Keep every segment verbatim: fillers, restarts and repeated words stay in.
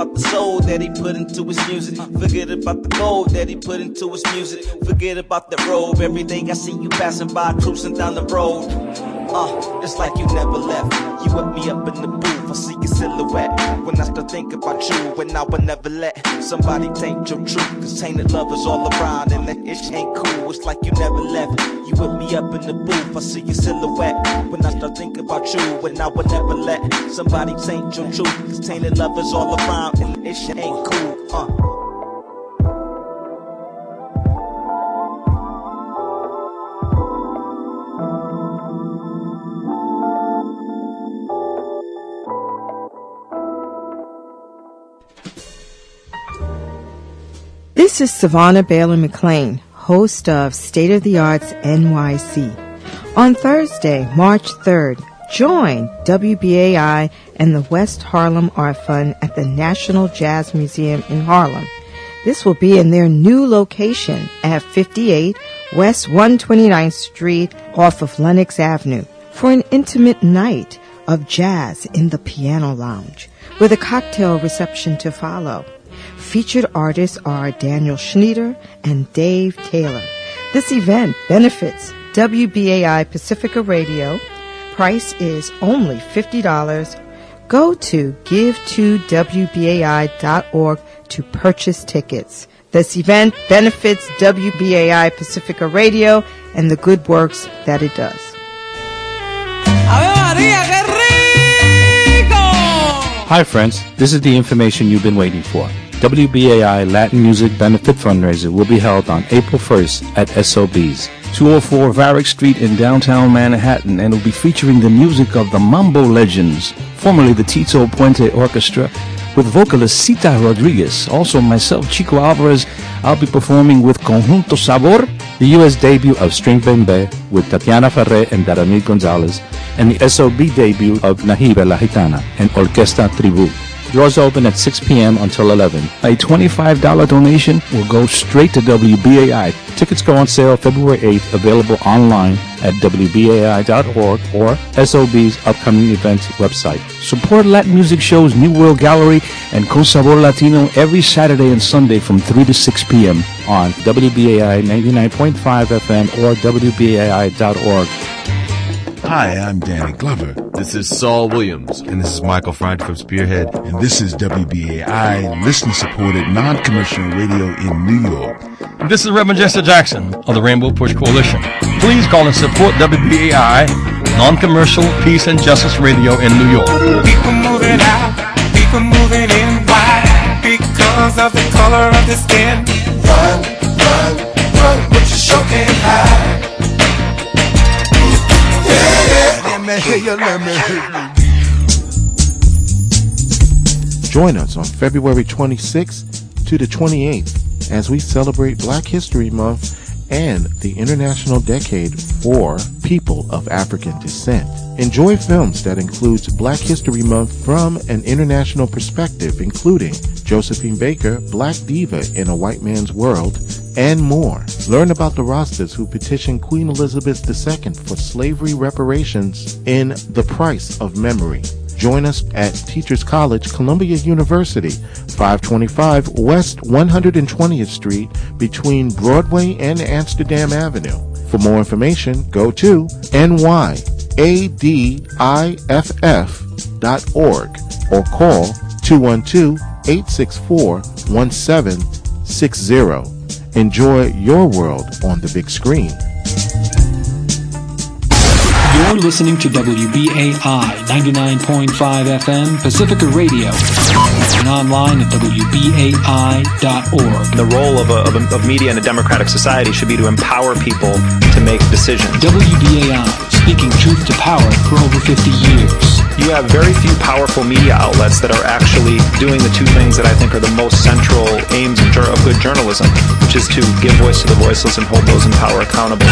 about the soul that he put into his music. Forget about the gold that he put into his music. Forget about the robe. Every day I see you passing by, cruising down the road. Uh, it's like you never left. You with me up in the booth, I see your silhouette. When I start thinking about you, and I will never let somebody taint your truth. Cause tainted love is all around, and that ish ain't cool. It's like you never left. You with me up in the booth, I see your silhouette. When I start thinking about you, and I will never let somebody taint your truth. Cause tainted love is all around, and that ish ain't cool. Uh. This is Savannah Bailey McLean, host of State of the Arts N Y C. On Thursday, March third, join W B A I and the West Harlem Art Fund at the National Jazz Museum in Harlem. This will be in their new location at fifty-eight West one hundred twenty-ninth Street off of Lenox Avenue for an intimate night of jazz in the Piano Lounge with a cocktail reception to follow. Featured artists are Daniel Schneider and Dave Taylor. This event benefits W B A I Pacifica Radio. Price is only fifty dollars. Go to give to W B A I dot org to purchase tickets. This event benefits W B A I Pacifica Radio and the good works that it does. Hi friends, this is the information you've been waiting for. W B A I Latin Music Benefit Fundraiser will be held on April first at S O B's, two oh four Varick Street in downtown Manhattan, and will be featuring the music of the Mambo Legends, formerly the Tito Puente Orchestra, with vocalist Cita Rodriguez. Also myself, Chico Alvarez. I'll be performing with Conjunto Sabor, the U S debut of String Bembe with Tatiana Ferre and Daramil Gonzalez, and the S O B debut of Nahibe La Gitana and Orquesta Tribu. Doors open at six p.m. until eleven. A twenty-five dollars donation will go straight to W B A I. Tickets go on sale February eighth, available online at W B A I dot org or S O B's upcoming events website. Support Latin music shows New World Gallery and Con Sabor Latino every Saturday and Sunday from three to six p.m. on W B A I ninety-nine point five F M or W B A I dot org. Hi, I'm Danny Glover. This is Saul Williams. And this is Michael Fried from Spearhead. And this is W B A I, listener-supported, non-commercial radio in New York. And this is Reverend Jesse Jackson of the Rainbow Push Coalition. Please call and support W B A I, non-commercial peace and justice radio in New York. People moving out, people moving in. Why? Because of the color of the skin. Run, run, run, but you sure can't hide. Join us on February twenty-sixth to the twenty-eighth as we celebrate Black History Month and the International Decade for People of African Descent. Enjoy films that includes Black History Month from an international perspective, including Josephine Baker, Black Diva in a White Man's World, and more. Learn about the Rastas who petitioned Queen Elizabeth the Second for slavery reparations in The Price of Memory. Join us at Teachers College, Columbia University, five twenty-five West one hundred twentieth Street, between Broadway and Amsterdam Avenue. For more information, go to N Y A D I F F dot org or call two one two, eight six four, one seven six zero. Enjoy your world on the big screen. You're listening to W B A I ninety-nine point five F M Pacifica Radio and online at W B A I dot org. The role of, a, of, a, of media in a democratic society should be to empower people to make decisions. W B A I, speaking truth to power for over fifty years. You have very few powerful media outlets that are actually doing the two things that I think are the most central aims of, of good journalism, which is to give voice to the voiceless and hold those in power accountable.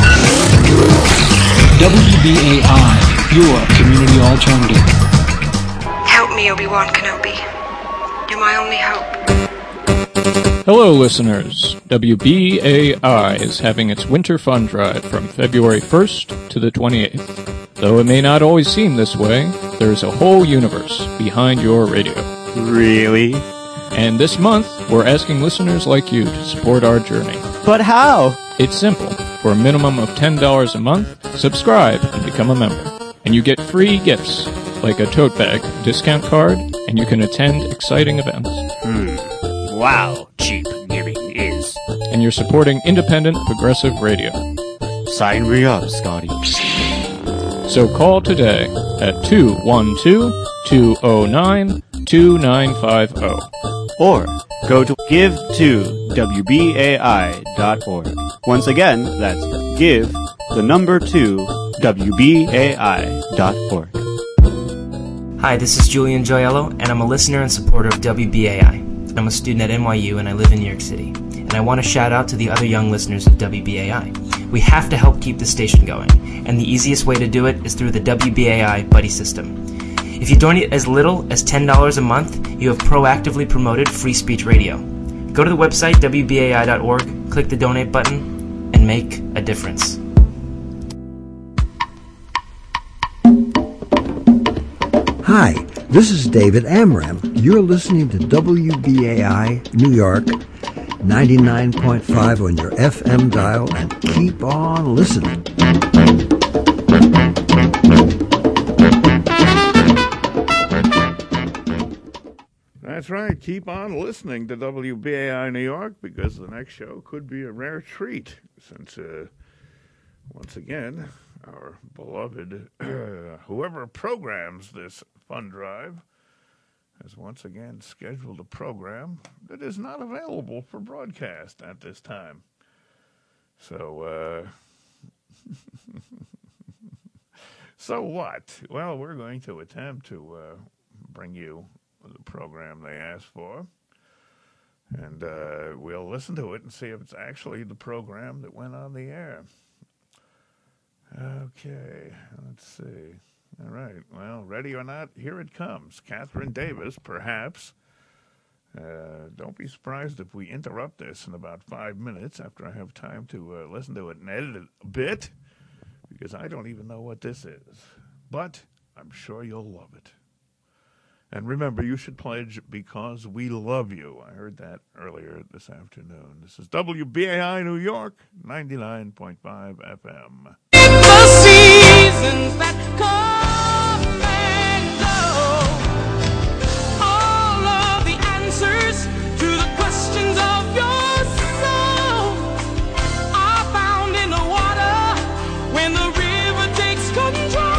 W B A I, your community alternative. Help me, Obi-Wan Kenobi. You're my only hope. Hello, listeners. W B A I is having its Winter Fun Drive from February first to the twenty-eighth. Though it may not always seem this way, there is a whole universe behind your radio. Really? And this month, we're asking listeners like you to support our journey. But how? It's simple. For a minimum of ten dollars a month, subscribe and become a member. And you get free gifts, like a tote bag, discount card, and you can attend exciting events. Hmm. Wow, cheap giving is. And you're supporting independent, progressive radio. Sign me up, Scotty. So call today at two one two, two oh nine, two nine five oh. Or go to give to W B A I dot org. Once again, that's give, the number two, W B A I dot org. Hi, this is Julian Gioiello, and I'm a listener and supporter of W B A I. I'm a student at N Y U, and I live in New York City. And I want to shout out to the other young listeners of W B A I. We have to help keep the station going, and the easiest way to do it is through the W B A I Buddy System. If you donate as little as ten dollars a month, you have proactively promoted free speech radio. Go to the website, W B A I dot org, click the donate button, and make a difference. Hi, this is David Amram. You're listening to W B A I New York, ninety-nine point five on your F M dial, and keep on listening. That's right. Keep on listening to W B A I New York, because the next show could be a rare treat, since, uh, once again, our beloved, uh, whoever programs this fund drive has once again scheduled a program that is not available for broadcast at this time. So, uh, so what? Well, we're going to attempt to uh, bring you the program they asked for, and uh, we'll listen to it and see if it's actually the program that went on the air. Okay, let's see. All right, well, ready or not, here it comes. Catherine Davis, perhaps. Uh, don't be surprised if we interrupt this in about five minutes after I have time to uh, listen to it and edit it a bit, because I don't even know what this is. But I'm sure you'll love it. And remember, you should pledge because we love you. I heard that earlier this afternoon. This is W B A I New York, ninety-nine point five F M. The seasons that come and go, all of the answers to the questions of your soul are found in the water when the river takes control.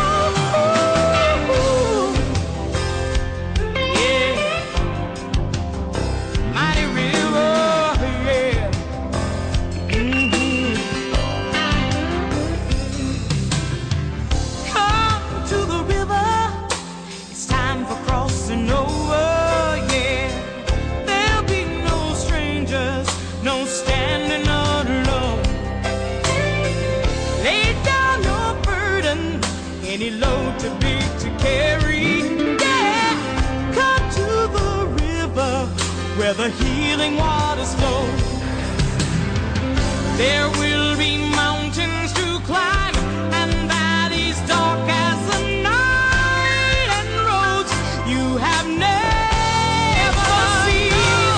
Any load too big to carry, yeah, come to the river where the healing waters flow. There will be mountains to climb and valleys dark as the night, and roads you have never seen.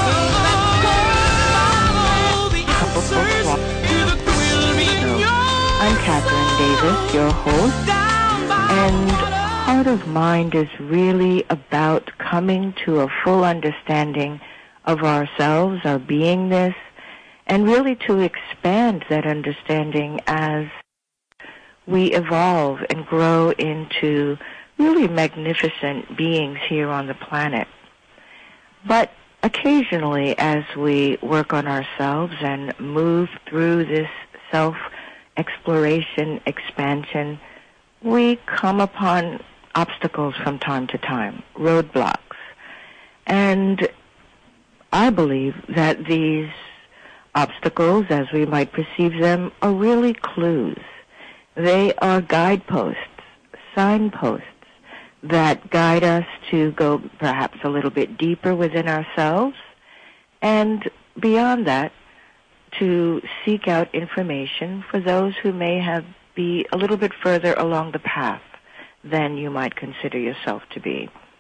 Follow the answers to the will be yours. I'm Catherine Davis, your host. And Heart of Mind is really about coming to a full understanding of ourselves, our beingness, and really to expand that understanding as we evolve and grow into really magnificent beings here on the planet. But occasionally, as we work on ourselves and move through this self-exploration, expansion, we come upon obstacles from time to time, roadblocks. And I believe that these obstacles, as we might perceive them, are really clues. They are guideposts, signposts that guide us to go perhaps a little bit deeper within ourselves, and beyond that, to seek out information for those who may have be a little bit further along the path than you might consider yourself to be.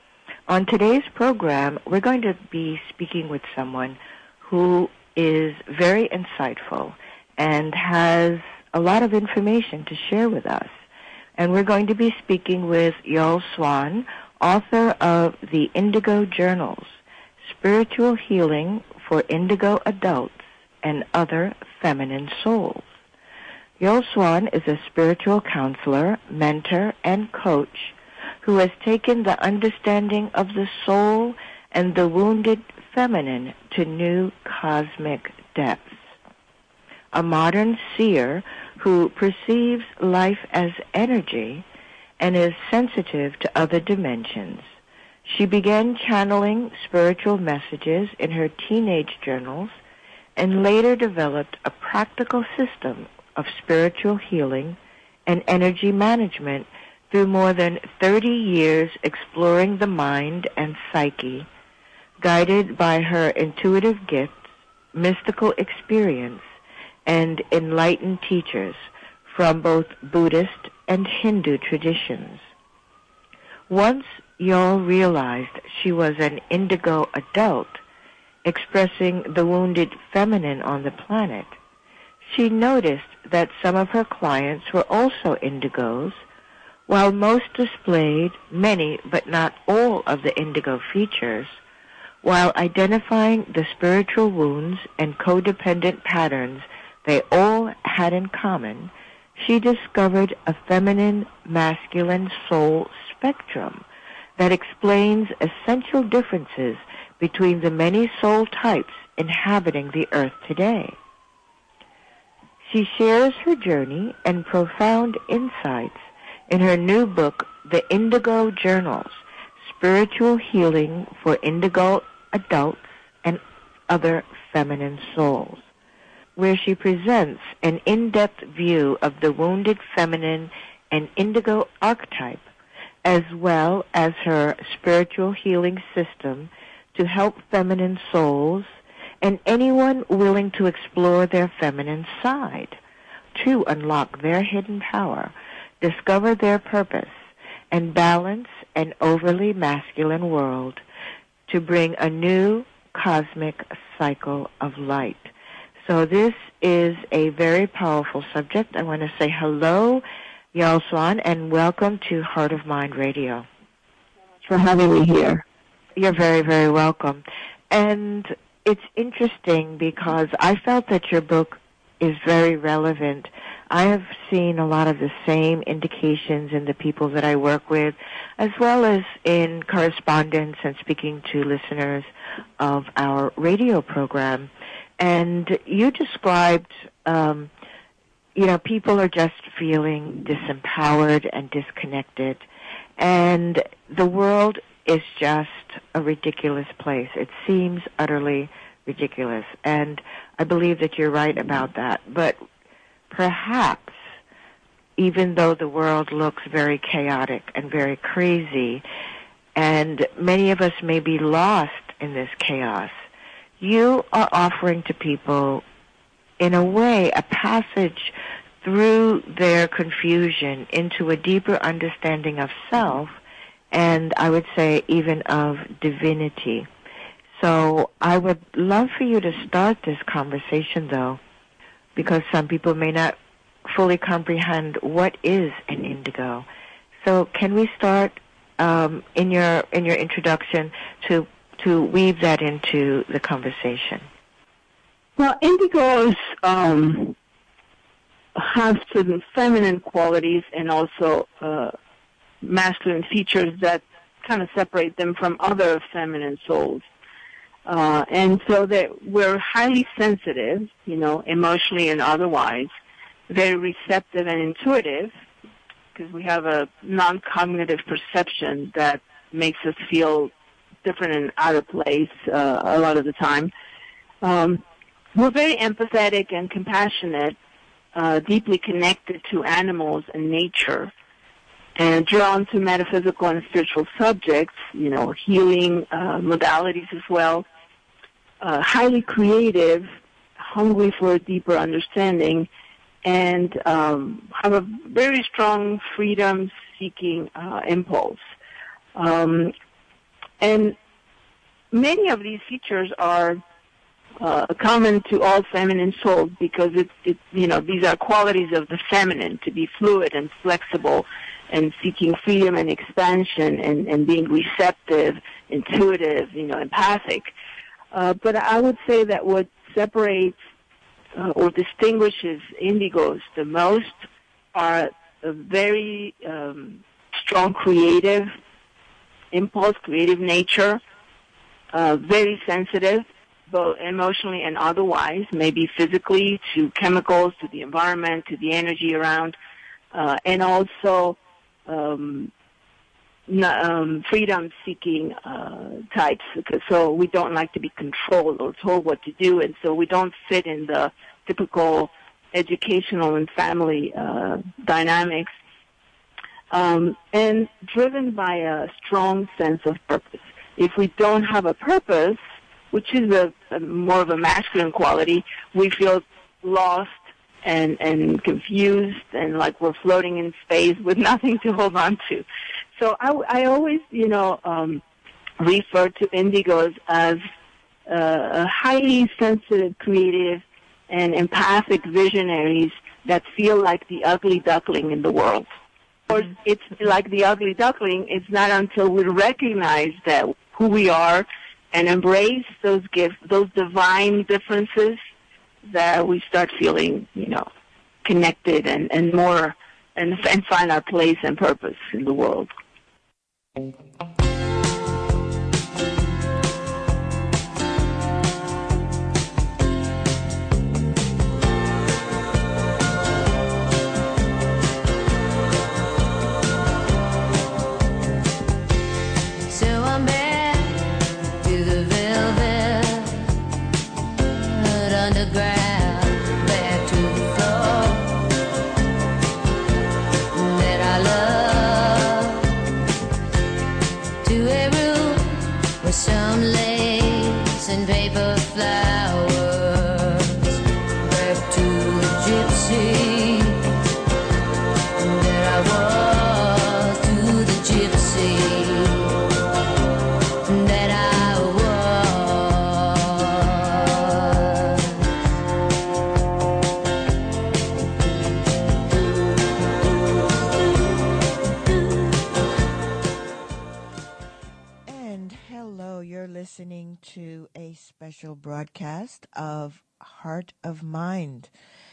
On today's program, we're going to be speaking with someone who is very insightful and has a lot of information to share with us. And we're going to be speaking with Yoel Swan, author of the Indigo Journals, Spiritual Healing for Indigo Adults and Other Feminine Souls. Yoel Swan is a spiritual counselor, mentor, and coach who has taken the understanding of the soul and the wounded feminine to new cosmic depths. A modern seer who perceives life as energy and is sensitive to other dimensions. She began channeling spiritual messages in her teenage journals and later developed a practical system of spiritual healing and energy management through more than thirty years exploring the mind and psyche, guided by her intuitive gifts, mystical experience, and enlightened teachers from both Buddhist and Hindu traditions. Once Yoel realized she was an indigo adult, expressing the wounded feminine on the planet, she noticed that some of her clients were also indigos, while most displayed many but not all of the indigo features. While identifying the spiritual wounds and codependent patterns they all had in common, she discovered a feminine masculine soul spectrum that explains essential differences between the many soul types inhabiting the earth today. She shares her journey and profound insights in her new book, The Indigo Journals, Spiritual Healing for Indigo Adults and Other Feminine Souls, where she presents an in-depth view of the wounded feminine and indigo archetype, as well as her spiritual healing system to help feminine souls and anyone willing to explore their feminine side to unlock their hidden power, discover their purpose, and balance an overly masculine world to bring a new cosmic cycle of light. So this is a very powerful subject. I want to say hello, Yoel Swan, and welcome to Heart of Mind Radio. Thanks for having me here. You're very, very welcome. And it's interesting because I felt that your book is very relevant. I have seen a lot of the same indications in the people that I work with, as well as in correspondence and speaking to listeners of our radio program. And you described, um, you know, people are just feeling disempowered and disconnected. And the world is just a ridiculous place. It seems utterly ridiculous. And I believe that you're right about that. But perhaps, even though the world looks very chaotic and very crazy, and many of us may be lost in this chaos, you are offering to people, in a way, a passage through their confusion into a deeper understanding of self, and I would say even of divinity. So I would love for you to start this conversation, though, because some people may not fully comprehend what is an indigo. So can we start um, in your in your introduction to to weave that into the conversation? Well, indigos um, have certain feminine qualities and also uh, masculine features that kind of separate them from other feminine souls. Uh, and so that we're highly sensitive, you know, emotionally and otherwise, very receptive and intuitive, because we have a non-cognitive perception that makes us feel different and out of place uh, a lot of the time. Um, we're very empathetic and compassionate, uh, deeply connected to animals and nature, and drawn to metaphysical and spiritual subjects, you know, healing uh, modalities as well. Uh, highly creative, hungry for a deeper understanding, and um, have a very strong freedom-seeking uh, impulse. Um, And many of these features are uh, common to all feminine souls because it, it, you know, these are qualities of the feminine, to be fluid and flexible and seeking freedom and expansion and, and being receptive, intuitive, you know, empathic. Uh, but I would say that what separates uh, or distinguishes indigos the most are a very um, strong creative impulse, creative nature, uh, very sensitive, both emotionally and otherwise, maybe physically to chemicals, to the environment, to the energy around, uh, and also um, n- um, freedom-seeking uh, types. Because, so we don't like to be controlled or told what to do, and so we don't fit in the typical educational and family uh, dynamics. Um, and driven by a strong sense of purpose. If we don't have a purpose, which is a, a more of a masculine quality, we feel lost and, and confused and like we're floating in space with nothing to hold on to. So I, I always, you know, um, refer to indigos as uh, highly sensitive, creative, and empathic visionaries that feel like the ugly duckling in the world. Or it's like the ugly duckling, it's not until we recognize that who we are and embrace those gifts, those divine differences, that we start feeling, you know, connected and, and more, and, and find our place and purpose in the world. Listening to a special broadcast of Heart of Mind.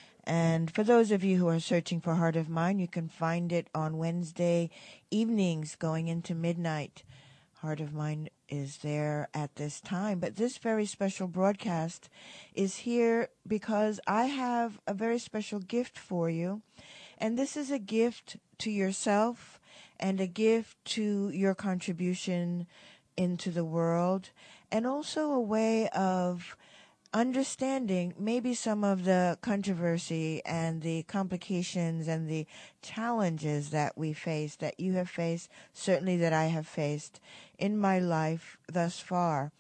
And for those of you who are searching for Heart of Mind, you can find it on Wednesday evenings going into midnight. Heart of Mind is there at this time. But this very special broadcast is here because I have a very special gift for you. And this is a gift to yourself and a gift to your contribution into the world, and also a way of understanding maybe some of the controversy and the complications and the challenges that we face, that you have faced, certainly that I have faced in my life thus far.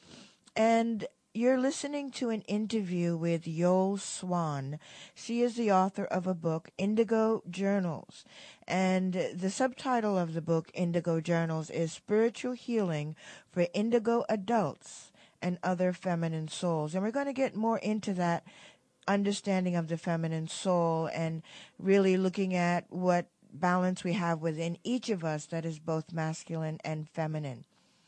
And you're listening to an interview with Yol Swan. She is the author of a book, Indigo Journals. And the subtitle of the book, Indigo Journals, is Spiritual Healing for Indigo Adults and Other Feminine Souls. And we're going to get more into that understanding of the feminine soul and really looking at what balance we have within each of us that is both masculine and feminine.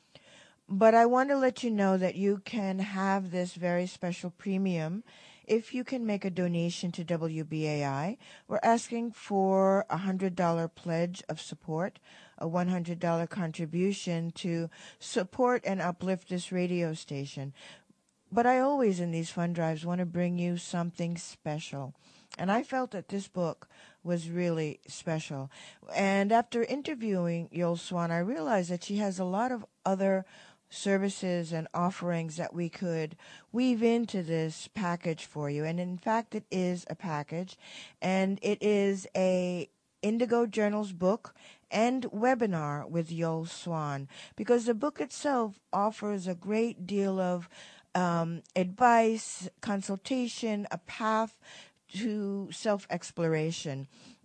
But I want to let you know that you can have this very special premium if you can make a donation to W B A I. We're asking for a one hundred dollars pledge of support, a one hundred dollars contribution to support and uplift this radio station. But I always, in these fund drives, want to bring you something special. And I felt that this book was really special. And after interviewing Yol Swan, I realized that she has a lot of other services and offerings that we could weave into this package for you. And in fact, it is a package, and it is a Indigo Journals book and webinar with Yol Swan, because the book itself offers a great deal of um, advice, consultation, a path to self-exploration.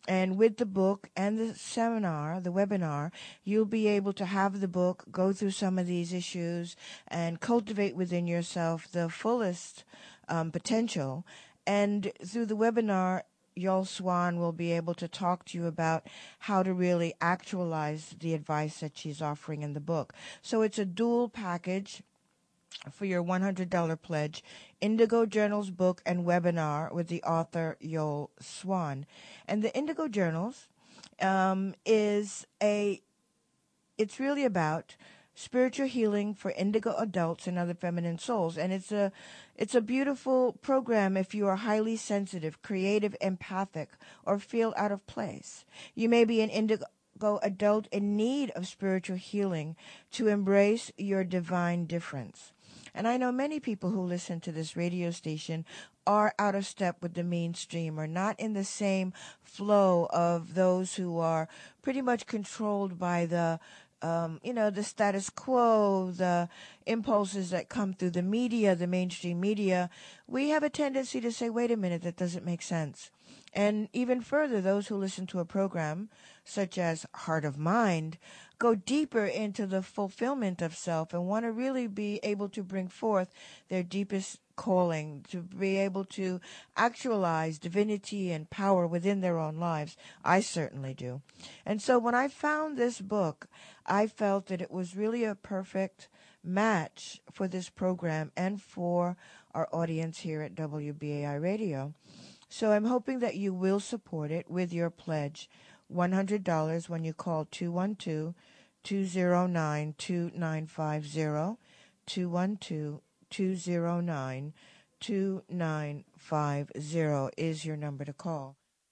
And with the book and the seminar, the webinar, you'll be able to have the book, go through some of these issues, and cultivate within yourself the fullest um, potential. And through the webinar, Yul Swan will be able to talk to you about how to really actualize the advice that she's offering in the book. So it's a dual package for your one hundred dollars pledge, Indigo Journals book and webinar with the author Yul Swan. And the Indigo Journals um, is a, it's really about spiritual healing for indigo adults and other feminine souls. And it's a, it's a beautiful program if you are highly sensitive, creative, empathic, or feel out of place. You may be an indigo adult in need of spiritual healing to embrace your divine difference. And I know many people who listen to this radio station are out of step with the mainstream, or not in the same flow of those who are pretty much controlled by the Um, you know, the status quo, the impulses that come through the media, the mainstream media. We have a tendency to say, wait a minute, that doesn't make sense. And even further, those who listen to a program such as Heart of Mind go deeper into the fulfillment of self and want to really be able to bring forth their deepest calling, to be able to actualize divinity and power within their own lives. I certainly do. And so when I found this book, I felt that it was really a perfect match for this program and for our audience here at W B A I Radio. So I'm hoping that you will support it with your pledge, one hundred dollars, when you call two one two, two zero nine, two nine five zero, two one two, two zero nine, two nine five zero is your number to call.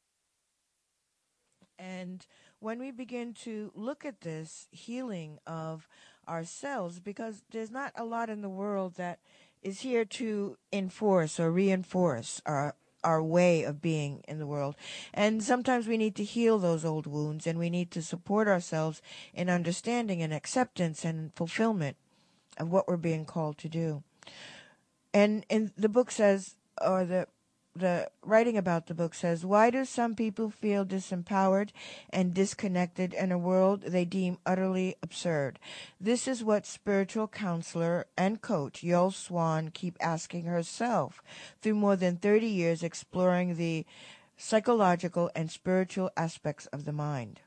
And when we begin to look at this healing of ourselves, because there's not a lot in the world that is here to enforce or reinforce our our way of being in the world. And sometimes we need to heal those old wounds, and we need to support ourselves in understanding and acceptance and fulfillment of what we're being called to do. And and the book says, or the the writing about the book says, why do some people feel disempowered and disconnected in a world they deem utterly absurd? This is what spiritual counselor and coach Yul Swan keep asking herself through more than thirty years exploring the psychological and spiritual aspects of the mind.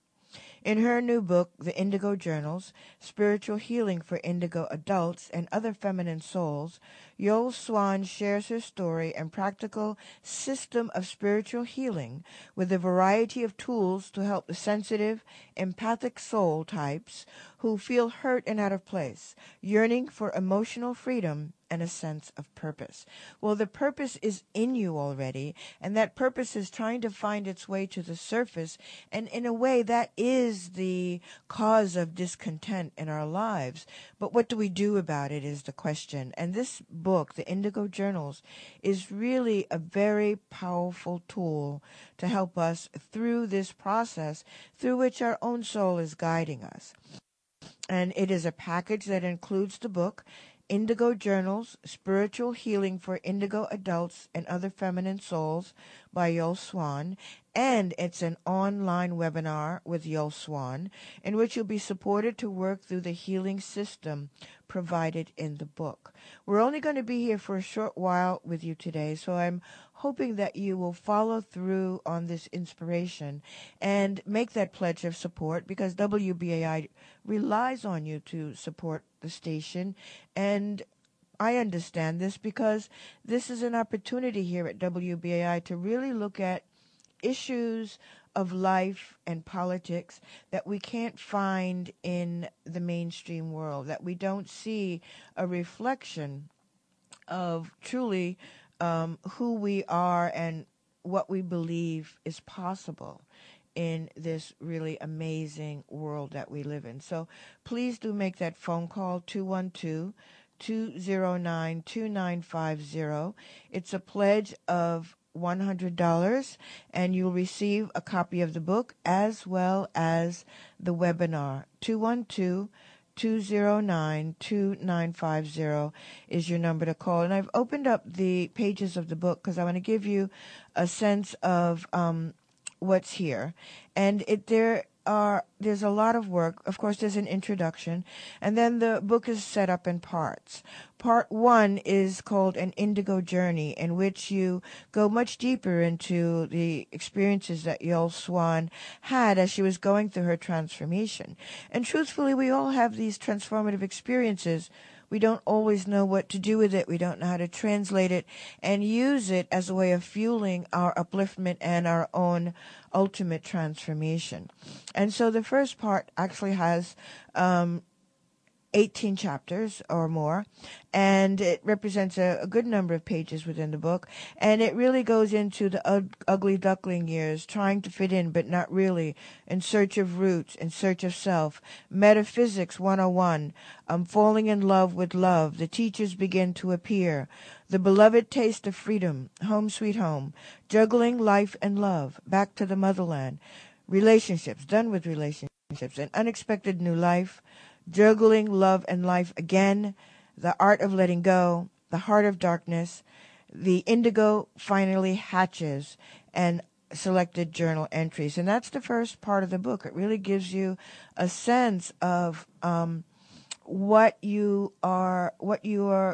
In her new book, The Indigo Journals, Spiritual Healing for Indigo Adults and Other Feminine Souls, Yul Swan shares her story and practical system of spiritual healing with a variety of tools to help the sensitive, empathic soul types who feel hurt and out of place, yearning for emotional freedom and a sense of purpose. Well, the purpose is in you already, and that purpose is trying to find its way to the surface, and in a way that is the cause of discontent in our lives. But what do we do about it is the question. And this book, The Indigo Journals, is really a very powerful tool to help us through this process through which our own soul is guiding us. And it is a package that includes the book, Indigo Journals, Spiritual Healing for Indigo Adults and Other Feminine Souls by Yul Swan, and it's an online webinar with Yul Swan in which you'll be supported to work through the healing system provided in the book. We're only going to be here for a short while with you today, so I'm hoping that you will follow through on this inspiration and make that pledge of support, because W B A I relies on you to support the station. And I understand this because this is an opportunity here at W B A I to really look at issues of life and politics that we can't find in the mainstream world, that we don't see a reflection of truly um, who we are and what we believe is possible in this really amazing world that we live in. So please do make that phone call, two one two, two zero nine, two nine five zero. It's a pledge of one hundred dollars, and you'll receive a copy of the book as well as the webinar. two one two, two zero nine, two nine five zero is your number to call. And I've opened up the pages of the book because I want to give you a sense of um, what's here. And it there are there's a lot of work. Of course, there's an introduction, and then the book is set up in parts. Part one is called An Indigo Journey, in which you go much deeper into the experiences that Yul Swan had as she was going through her transformation. And truthfully, we all have these transformative experiences. We don't always know what to do with it. We don't know how to translate it and use it as a way of fueling our upliftment and our own ultimate transformation. And so the first part actually has um, eighteen chapters or more, and it represents a, a good number of pages within the book, and it really goes into the ug- ugly duckling years, trying to fit in but not really, in search of roots, in search of self, metaphysics one oh one, um, falling in love with love, the teachers begin to appear, the beloved taste of freedom, home sweet home, juggling life and love, back to the motherland, relationships, done with relationships, an unexpected new life, juggling love and life again, the art of letting go, the heart of darkness, the indigo finally hatches, and selected journal entries. And that's the first part of the book. It really gives you a sense of um, what you are, what you are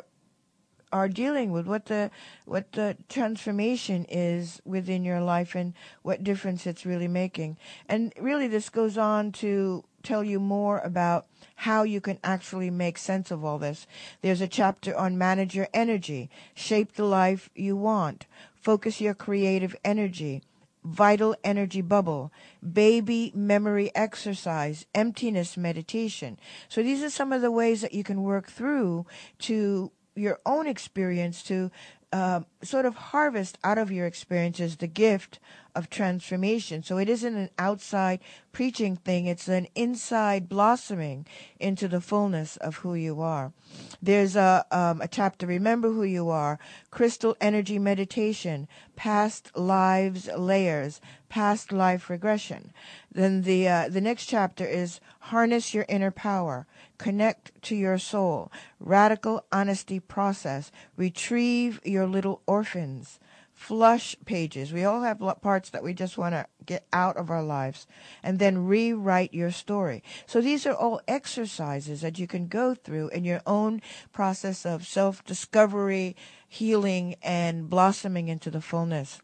are dealing with, what the what the transformation is within your life, and what difference it's really making. And really, this goes on to tell you more about how you can actually make sense of all this. There's a chapter on manage your energy, shape the life you want, focus your creative energy, vital energy bubble, baby memory exercise, emptiness meditation. So these are some of the ways that you can work through to your own experience to uh, sort of harvest out of your experiences the gift of transformation. So it isn't an outside preaching thing. It's an inside blossoming into the fullness of who you are. There's a, um, a chapter, Remember Who You Are, Crystal Energy Meditation, Past Lives Layers, Past Life Regression. Then the uh, the next chapter is Harness Your Inner Power, Connect to Your Soul, Radical Honesty Process, Retrieve Your Little Orphans, Flush Pages. We all have parts that we just want to get out of our lives, and then Rewrite Your Story. So these are all exercises that you can go through in your own process of self-discovery, healing, and blossoming into the fullness.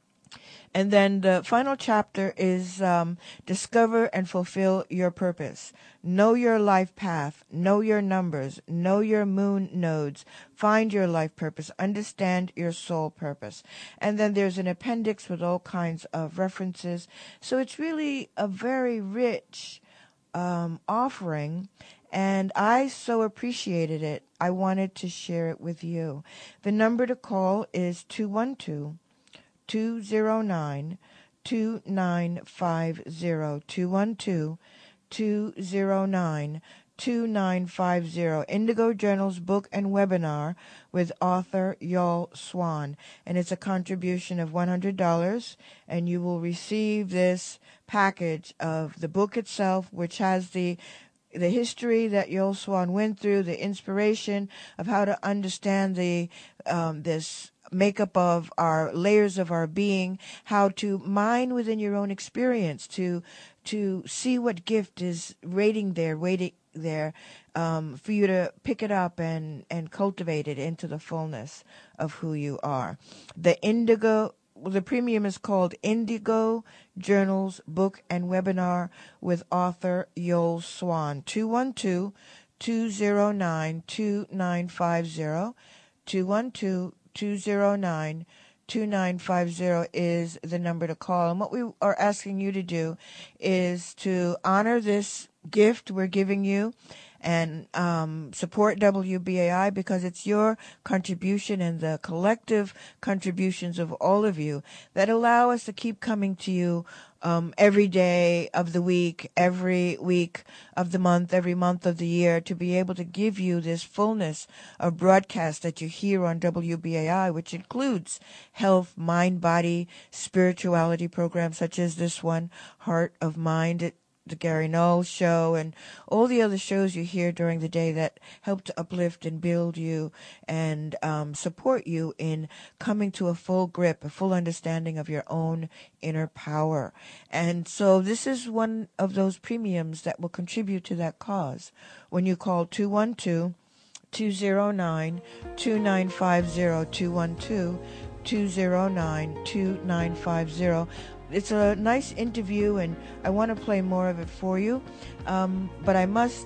And then the final chapter is um, Discover and Fulfill Your Purpose. Know your life path. Know your numbers. Know your moon nodes. Find your life purpose. Understand your soul purpose. And then there's an appendix with all kinds of references. So it's really a very rich um, offering. And I so appreciated it, I wanted to share it with you. The number to call is two one two, two zero nine, two nine five zero. two one two, two zero nine, two nine five zero. Indigo Journal's book and webinar with author Yul Swan. And it's a contribution of one hundred dollars, and you will receive this package of the book itself, which has the the history that Yul Swan went through, the inspiration of how to understand the um, this makeup of our layers of our being, how to mine within your own experience, to to see what gift is waiting there, waiting there um, for you to pick it up and, and cultivate it into the fullness of who you are. The Indigo The premium is called Indigo Journals Book and Webinar with author Yul Swan. two one two, two zero nine, two nine five zero. two one two, two zero nine, two nine five zero is the number to call. And what we are asking you to do is to honor this gift we're giving you and um, support W B A I, because it's your contribution and the collective contributions of all of you that allow us to keep coming to you um, every day of the week, every week of the month, every month of the year, to be able to give you this fullness of broadcast that you hear on W B A I, which includes health, mind, body, spirituality programs such as this one, Heart of Mind. It the Gary Knowles Show, and all the other shows you hear during the day that help to uplift and build you and um, support you in coming to a full grip, a full understanding of your own inner power. And so this is one of those premiums that will contribute to that cause. When you call two one two, two zero nine, two nine five zero, two one two, two zero nine, two nine five zero. It's a nice interview, and I want to play more of it for you, um, but I must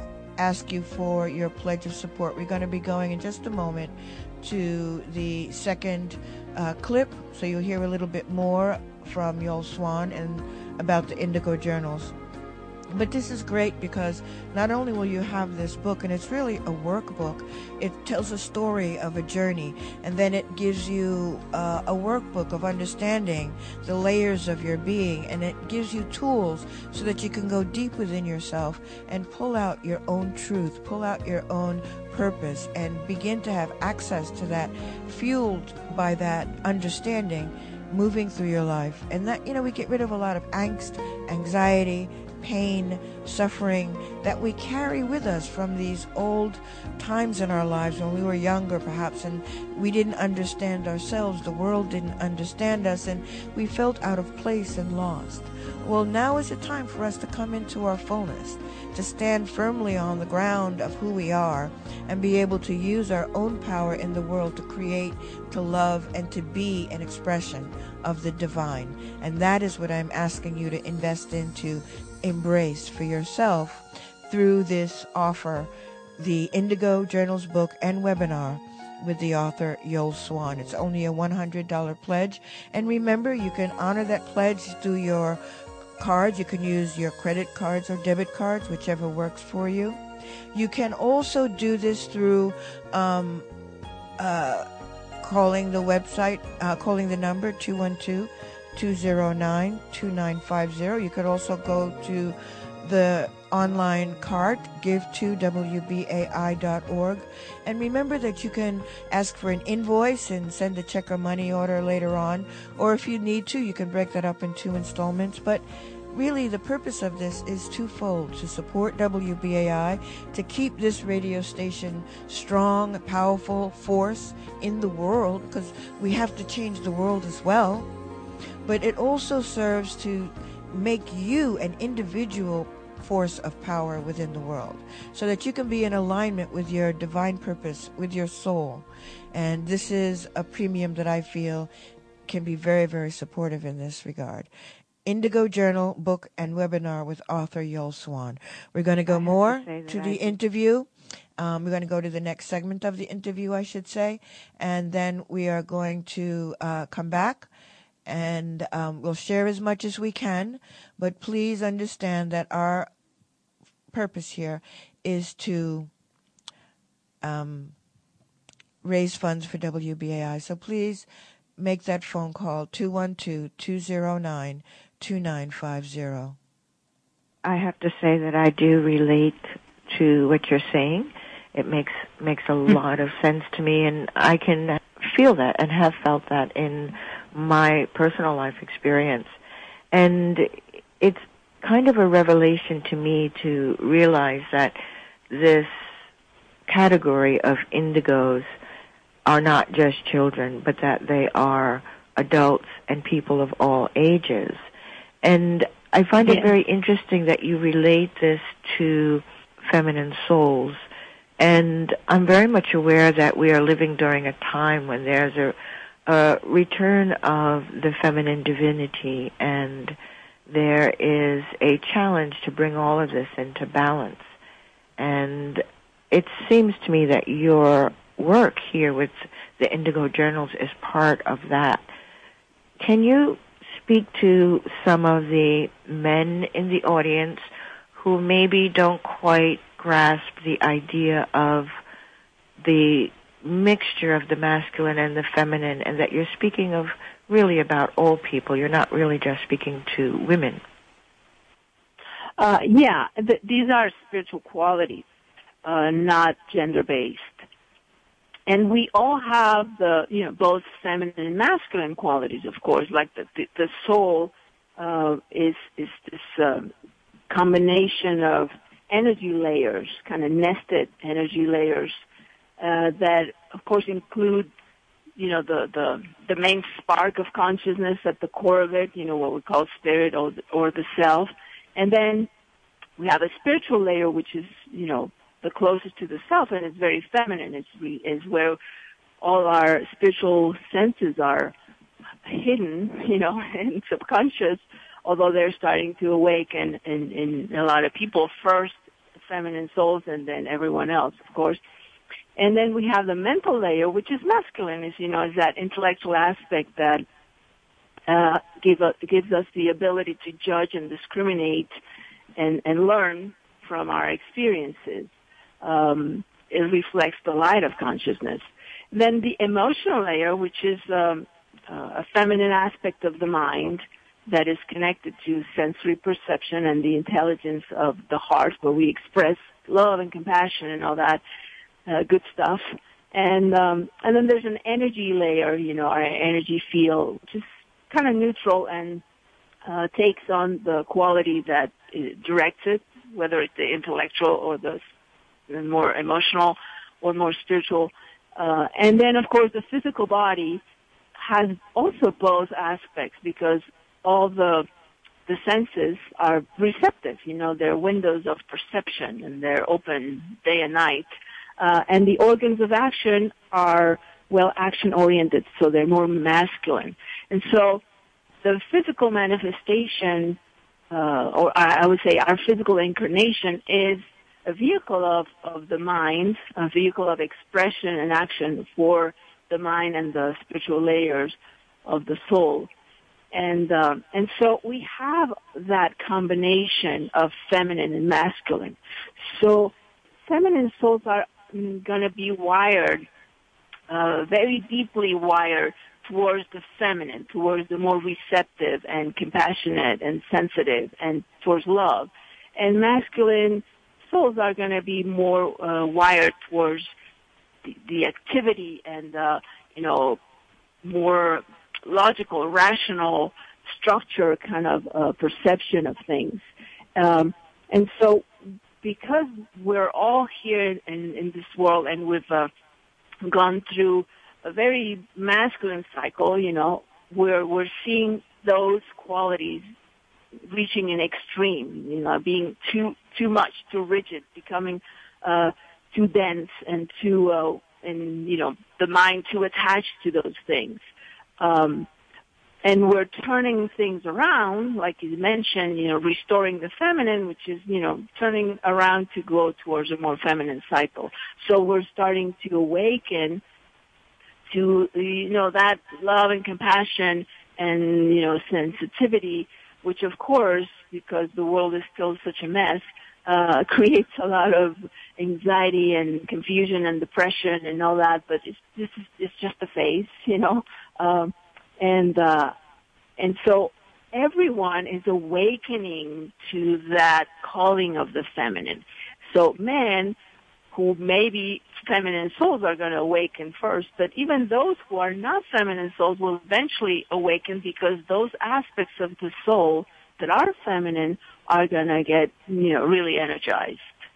ask you for your pledge of support. We're going to be going in just a moment to the second uh, clip, so you'll hear a little bit more from Yoel Swan and about the Indigo Journals. But this is great because not only will you have this book, and it's really a workbook, it tells a story of a journey, and then it gives you uh, a workbook of understanding the layers of your being, and it gives you tools so that you can go deep within yourself and pull out your own truth, pull out your own purpose, and begin to have access to that, fueled by that understanding, moving through your life. And that, you know, we get rid of a lot of angst, anxiety, pain, suffering that we carry with us from these old times in our lives when we were younger perhaps, and we didn't understand ourselves, the world didn't understand us, and we felt out of place and lost. Well, now is the time for us to come into our fullness, to stand firmly on the ground of who we are and be able to use our own power in the world to create, to love, and to be an expression of the divine. And that is what I'm asking you to invest into, embrace for yourself through this offer, the Indigo Journals book and webinar with the author Yoel Swan. It's only a one hundred dollars pledge. And remember, you can honor that pledge through your cards. You can use your credit cards or debit cards, whichever works for you. You can also do this through um, uh, calling the website, uh, calling the number two one two, two zero nine, two nine five zero. You could also go to the online cart, give to W B A I dot org. And remember that you can ask for an invoice and send a check or money order later on. Or if you need to, you can break that up in two installments. But really, the purpose of this is twofold: to support W B A I, to keep this radio station strong, a powerful force in the world, because we have to change the world as well. But it also serves to make you an individual force of power within the world, so that you can be in alignment with your divine purpose, with your soul. And this is a premium that I feel can be very, very supportive in this regard. Indigo Journal book and webinar with author Yoel Swan. We're going to go more to, to the I interview. Um, we're going to go to the next segment of the interview, I should say, and then we are going to uh, come back. And um, we'll share as much as we can, but please understand that our purpose here is to um, raise funds for W B A I. So please make that phone call, two one two, two zero nine, two nine five zero. I have to say that I do relate to what you're saying. It makes makes a lot of sense to me, and I can feel that and have felt that in my personal life experience. And it's kind of a revelation to me to realize that this category of indigos are not just children, but that they are adults and people of all ages. And I find yeah. it very interesting that you relate this to feminine souls. And I'm very much aware that we are living during a time when there's a a return of the feminine divinity, and there is a challenge to bring all of this into balance. And it seems to me that your work here with the Indigo Journals is part of that. Can you speak to some of the men in the audience who maybe don't quite grasp the idea of the mixture of the masculine and the feminine, and that you're speaking of really about all people? You're not really just speaking to women. Uh, yeah, th- these are spiritual qualities, uh, not gender-based. And we all have the, you know, both feminine and masculine qualities, of course, like the, the, the soul uh, is, is this um, combination of energy layers, kind of nested energy layers, uh, that of course include, you know, the, the, the main spark of consciousness at the core of it, you know, what we call spirit or the, or the self. And then we have a spiritual layer, which is, you know, the closest to the self, and it's very feminine. It's, is where all our spiritual senses are hidden, you know, and subconscious, although they're starting to awaken in, in a lot of people, first feminine souls and then everyone else, of course. And then we have the mental layer, which is masculine, is, you know, is that intellectual aspect that uh, give us, gives us the ability to judge and discriminate and, and learn from our experiences. Um, it reflects the light of consciousness. Then the emotional layer, which is um, uh, a feminine aspect of the mind that is connected to sensory perception and the intelligence of the heart, where we express love and compassion and all that uh, good stuff. And um, and then there's an energy layer, you know, our energy field, which is kind of neutral and uh, takes on the quality that it directs it, whether it's the intellectual or the more emotional or more spiritual. Uh, and then, of course, the physical body has also both aspects, because all the the senses are receptive. You know, they're windows of perception, and they're open day and night. Uh, and the organs of action are, well, action-oriented, so they're more masculine. And so the physical manifestation, uh, or I, I would say our physical incarnation, is a vehicle of, of the mind, a vehicle of expression and action for the mind and the spiritual layers of the soul. And uh, and so we have that combination of feminine and masculine. So feminine souls are going to be wired, uh, very deeply wired towards the feminine, towards the more receptive and compassionate and sensitive, and towards love. And masculine souls are going to be more uh, wired towards the, the activity and, uh, you know, more logical, rational, structure kind of uh, perception of things. Um, and so because we're all here in, in this world, and we've uh, gone through a very masculine cycle, you know, we're, we're seeing those qualities reaching an extreme, you know, being too, too much, too rigid, becoming uh, too dense and too, uh, and, you know, the mind too attached to those things. Um, and we're turning things around, like you mentioned, you know, restoring the feminine, which is, you know, turning around to go towards a more feminine cycle. So we're starting to awaken to, you know, that love and compassion and, you know, sensitivity, which of course, because the world is still such a mess, uh, creates a lot of anxiety and confusion and depression and all that, but it's, this is, it's just a phase, you know. Um, and, uh, and so everyone is awakening to that calling of the feminine. So men who maybe feminine souls are going to awaken first, but even those who are not feminine souls will eventually awaken, because those aspects of the soul that are feminine are going to get, you know, really energized.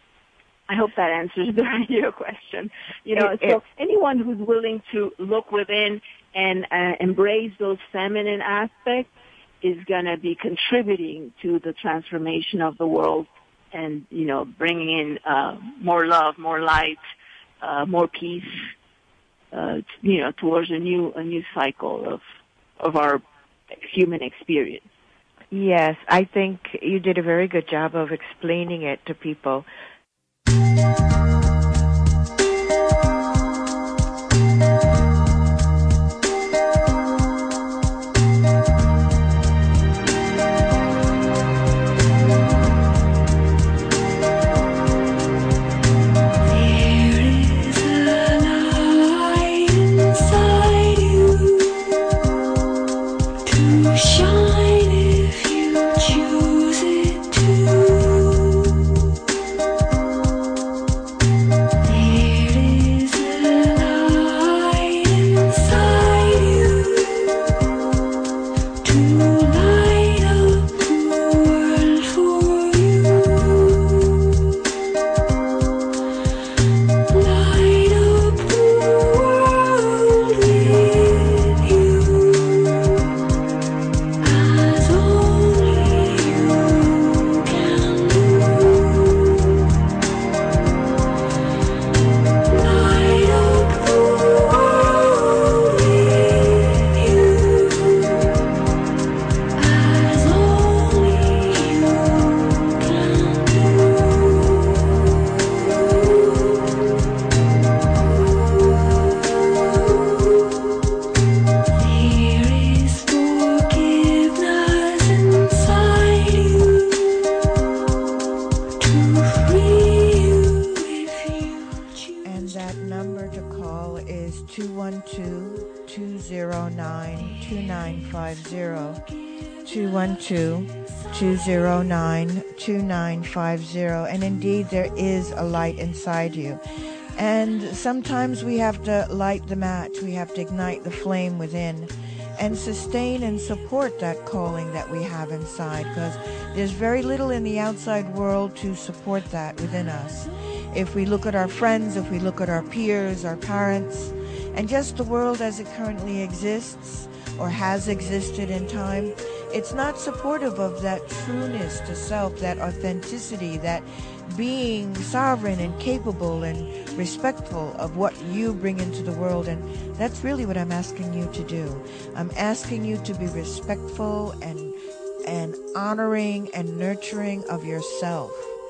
I hope that answers your question. You know, It- so it- anyone who's willing to look within and uh, embrace those feminine aspects is going to be contributing to the transformation of the world, and, you know, bringing in uh, more love, more light, uh, more peace, uh, you know, towards a new a new cycle of of our human experience. Yes, I think you did a very good job of explaining it to people. Shine if you choose it to. one two, two zero nine, two nine five zero. two one two, two zero nine, two nine five zero. And indeed, there is a light inside you. And sometimes we have to light the match. We have to ignite the flame within and sustain and support that calling that we have inside, because there's very little in the outside world to support that within us. If we look at our friends, if we look at our peers, our parents, and just the world as it currently exists or has existed in time, it's not supportive of that trueness to self, that authenticity, that being sovereign and capable and respectful of what you bring into the world. And that's really what I'm asking you to do. I'm asking you to be respectful and and honoring and nurturing of yourself,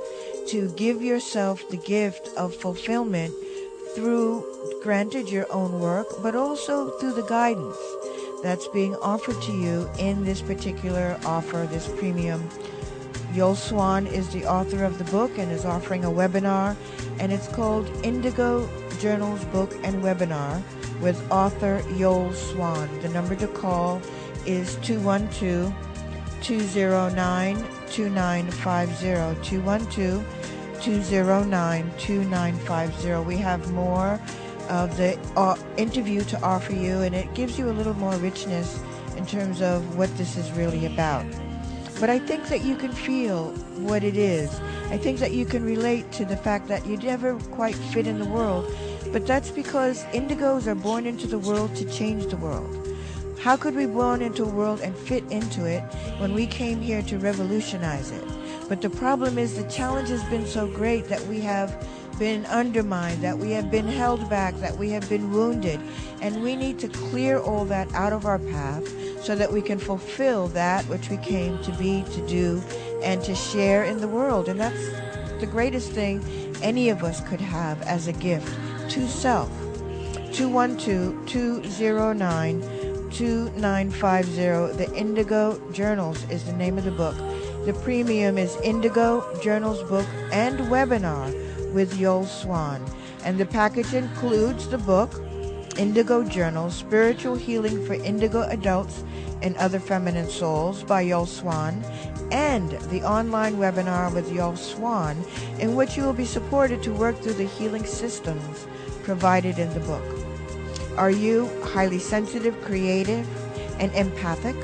to give yourself the gift of fulfillment through, granted, your own work, but also through the guidance that's being offered to you in this particular offer, this premium. Yoel Swan is the author of the book and is offering a webinar, and it's called Indigo Journals Book and Webinar with author Yoel Swan. The number to call is two one two, two zero nine, two nine five zero, two one two, two zero nine, two nine five zero. We have more of the uh, interview to offer you, and it gives you a little more richness in terms of what this is really about. But I think that you can feel what it is. I think that you can relate to the fact that you never quite fit in the world, but that's because indigos are born into the world to change the world. How could we born into a world and fit into it when we came here to revolutionize it? But the problem is the challenge has been so great that we have been undermined, that we have been held back, that we have been wounded, and we need to clear all that out of our path so that we can fulfill that which we came to be, to do, and to share in the world. And that's the greatest thing any of us could have as a gift to self. two one two, two zero nine, two nine five zero. The Indigo Journals is the name of the book. The premium is Indigo Journals Book and Webinar with Yoel Swan. And the package includes the book, Indigo Journals, Spiritual Healing for Indigo Adults and Other Feminine Souls by Yoel Swan, and the online webinar with Yoel Swan, in which you will be supported to work through the healing systems provided in the book. Are you highly sensitive, creative, and empathic,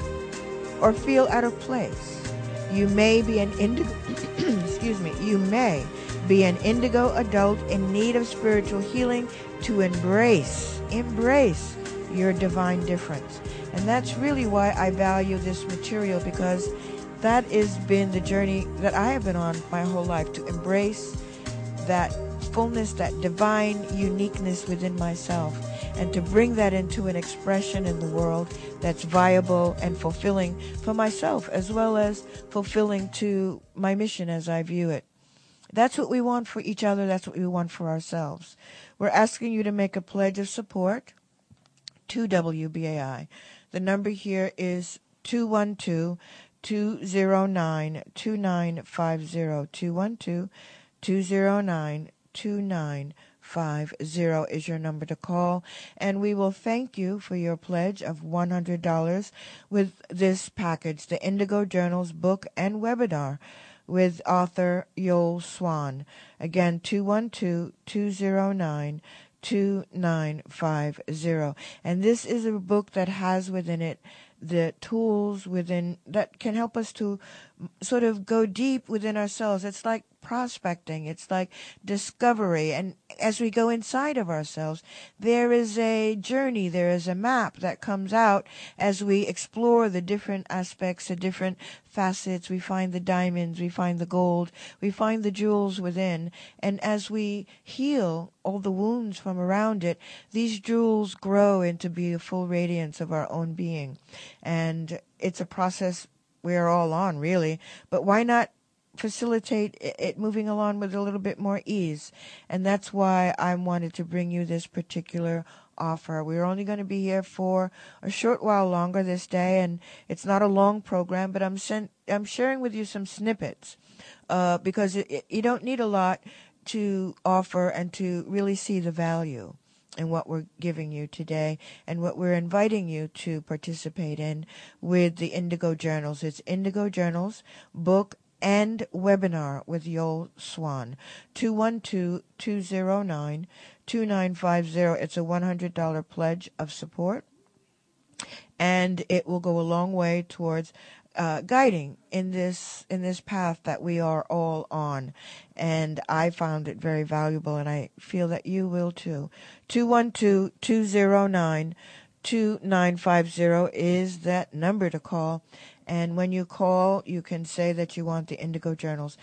or feel out of place? You may be an indigo, excuse me, you may be an indigo adult in need of spiritual healing to embrace, embrace your divine difference. And that's really why I value this material, because that has been the journey that I have been on my whole life, to embrace that fullness, that divine uniqueness within myself, and to bring that into an expression in the world that's viable and fulfilling for myself, as well as fulfilling to my mission as I view it. That's what we want for each other. That's what we want for ourselves. We're asking you to make a pledge of support to W B A I. The number here is two one two, two zero nine, two nine five zero. two one two, two zero nine, two nine five zero is your number to call. And we will thank you for your pledge of one hundred dollars with this package, the Indigo Journals book and webinar with author Yoel Swan. Again, two one two, two zero nine, two nine five zero. And this is a book that has within it the tools within that can help us to sort of go deep within ourselves. It's like prospecting. It's like discovery. And as we go inside of ourselves, there is a journey, there is a map that comes out as we explore the different aspects, the different facets. We find the diamonds, we find the gold, we find the jewels within. And as we heal all the wounds from around it, these jewels grow into be a full radiance of our own being. And it's a process we're all on, really. But why not facilitate it moving along with a little bit more ease? And that's why I wanted to bring you this particular offer. We're only going to be here for a short while longer this day, and it's not a long program, but I'm sent, I'm sharing with you some snippets uh, because it, it, you don't need a lot to offer and to really see the value. in what we're giving you today and what we're inviting you to participate in with the Indigo Journals. It's Indigo Journals, book, and webinar with Yoel Swan. two one two, two zero nine, two nine five zero. It's a one hundred dollars pledge of support, and it will go a long way towards uh, guiding in this in this path that we are all on. And I found it very valuable, and I feel that you will too. two one two, two zero nine, two nine five zero is that number to call. And when you call, you can say that you want the Indigo Journals.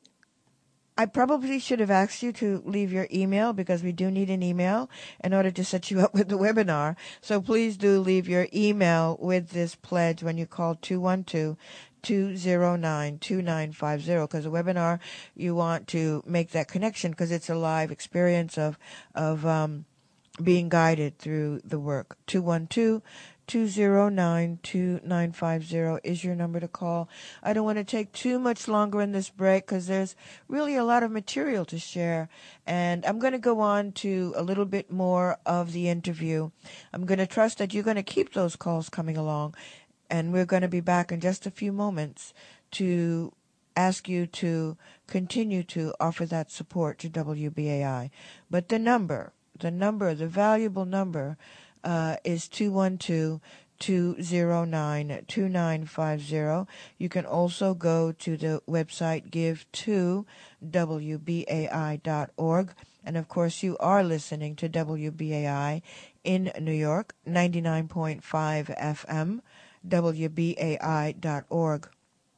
I probably should have asked you to leave your email, because we do need an email in order to set you up with the webinar. So please do leave your email with this pledge when you call two one two, two zero nine, two nine five zero, because the webinar, you want to make that connection because it's a live experience of, of um, being guided through the work. two one two, two zero nine, two nine five zero is your number to call. I don't want to take too much longer in this break because there's really a lot of material to share. And I'm going to go on to a little bit more of the interview. I'm going to trust that you're going to keep those calls coming along. And we're going to be back in just a few moments to ask you to continue to offer that support to W B A I. But the number, the number, the valuable number, Uh, is two one two, two zero nine, two nine five zero. You can also go to the website give to W B A I dot org. And of course, you are listening to W B A I in New York, ninety-nine point five F M, W B A I dot org.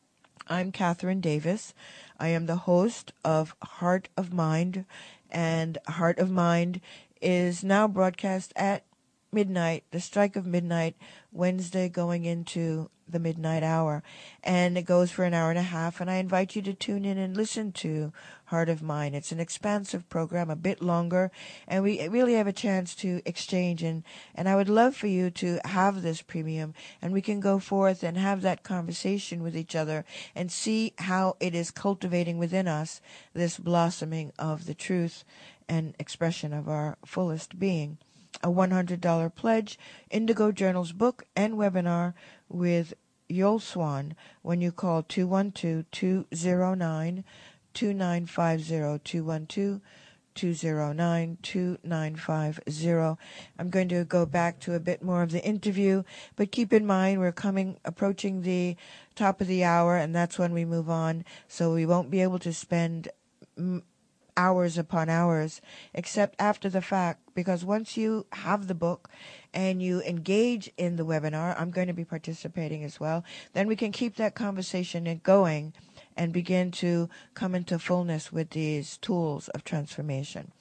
I'm Catherine Davis. I am the host of Heart of Mind, and Heart of Mind is now broadcast at midnight, the strike of midnight, Wednesday going into the midnight hour. And it goes for an hour and a half, and I invite you to tune in and listen to Heart of Mine. It's an expansive program, a bit longer, and we really have a chance to exchange, and, and I would love for you to have this premium, and we can go forth and have that conversation with each other and see how it is cultivating within us this blossoming of the truth and expression of our fullest being. A one hundred dollars pledge, Indigo Journals book and webinar with Yoel Swan when you call two one two, two zero nine, two nine five zero, two one two, two zero nine, two nine five zero. I'm going to go back to a bit more of the interview, but keep in mind we're coming, approaching the top of the hour, and that's when we move on, so we won't be able to spend m- hours upon hours, except after the fact, because once you have the book and you engage in the webinar, I'm going to be participating as well, then we can keep that conversation going and begin to come into fullness with these tools of transformation.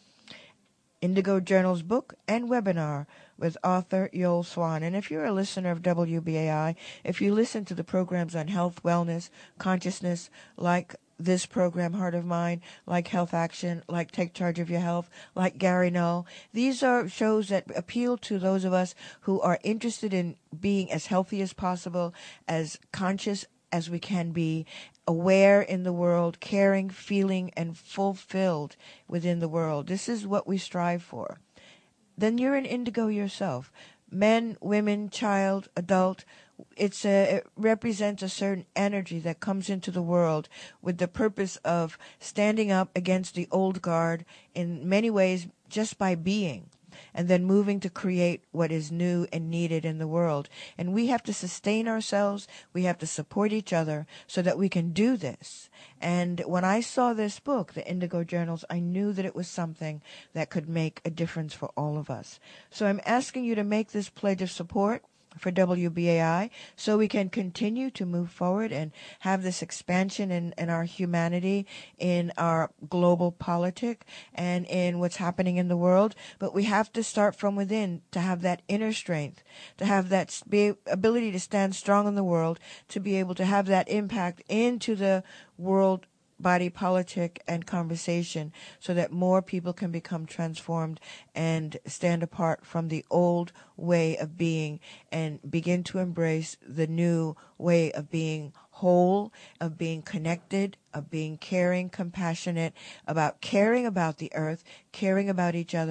Indigo Journals book and webinar with author Yoel Swan. And if you're a listener of W B A I, if you listen to the programs on health, wellness, consciousness, like this program, Heart of Mine, like Health Action, like Take Charge of Your Health, like Gary Null. These are shows that appeal to those of us who are interested in being as healthy as possible, as conscious as we can be, aware in the world, caring, feeling, and fulfilled within the world. This is what we strive for. Then you're an indigo yourself. Men, women, child, adult. It's a, it represents a certain energy that comes into the world with the purpose of standing up against the old guard in many ways just by being, and then moving to create what is new and needed in the world. And we have to sustain ourselves. We have to support each other so that we can do this. And when I saw this book, The Indigo Journals, I knew that it was something that could make a difference for all of us. So I'm asking you to make this pledge of support for W B A I so we can continue to move forward and have this expansion in, in our humanity, in our global politic, and in what's happening in the world. But we have to start from within to have that inner strength, to have that be, ability to stand strong in the world, to be able to have that impact into the world body politic and conversation so that more people can become transformed and stand apart from the old way of being and begin to embrace the new way of being whole, of being connected, of being caring, compassionate, about caring about the earth, caring about each other,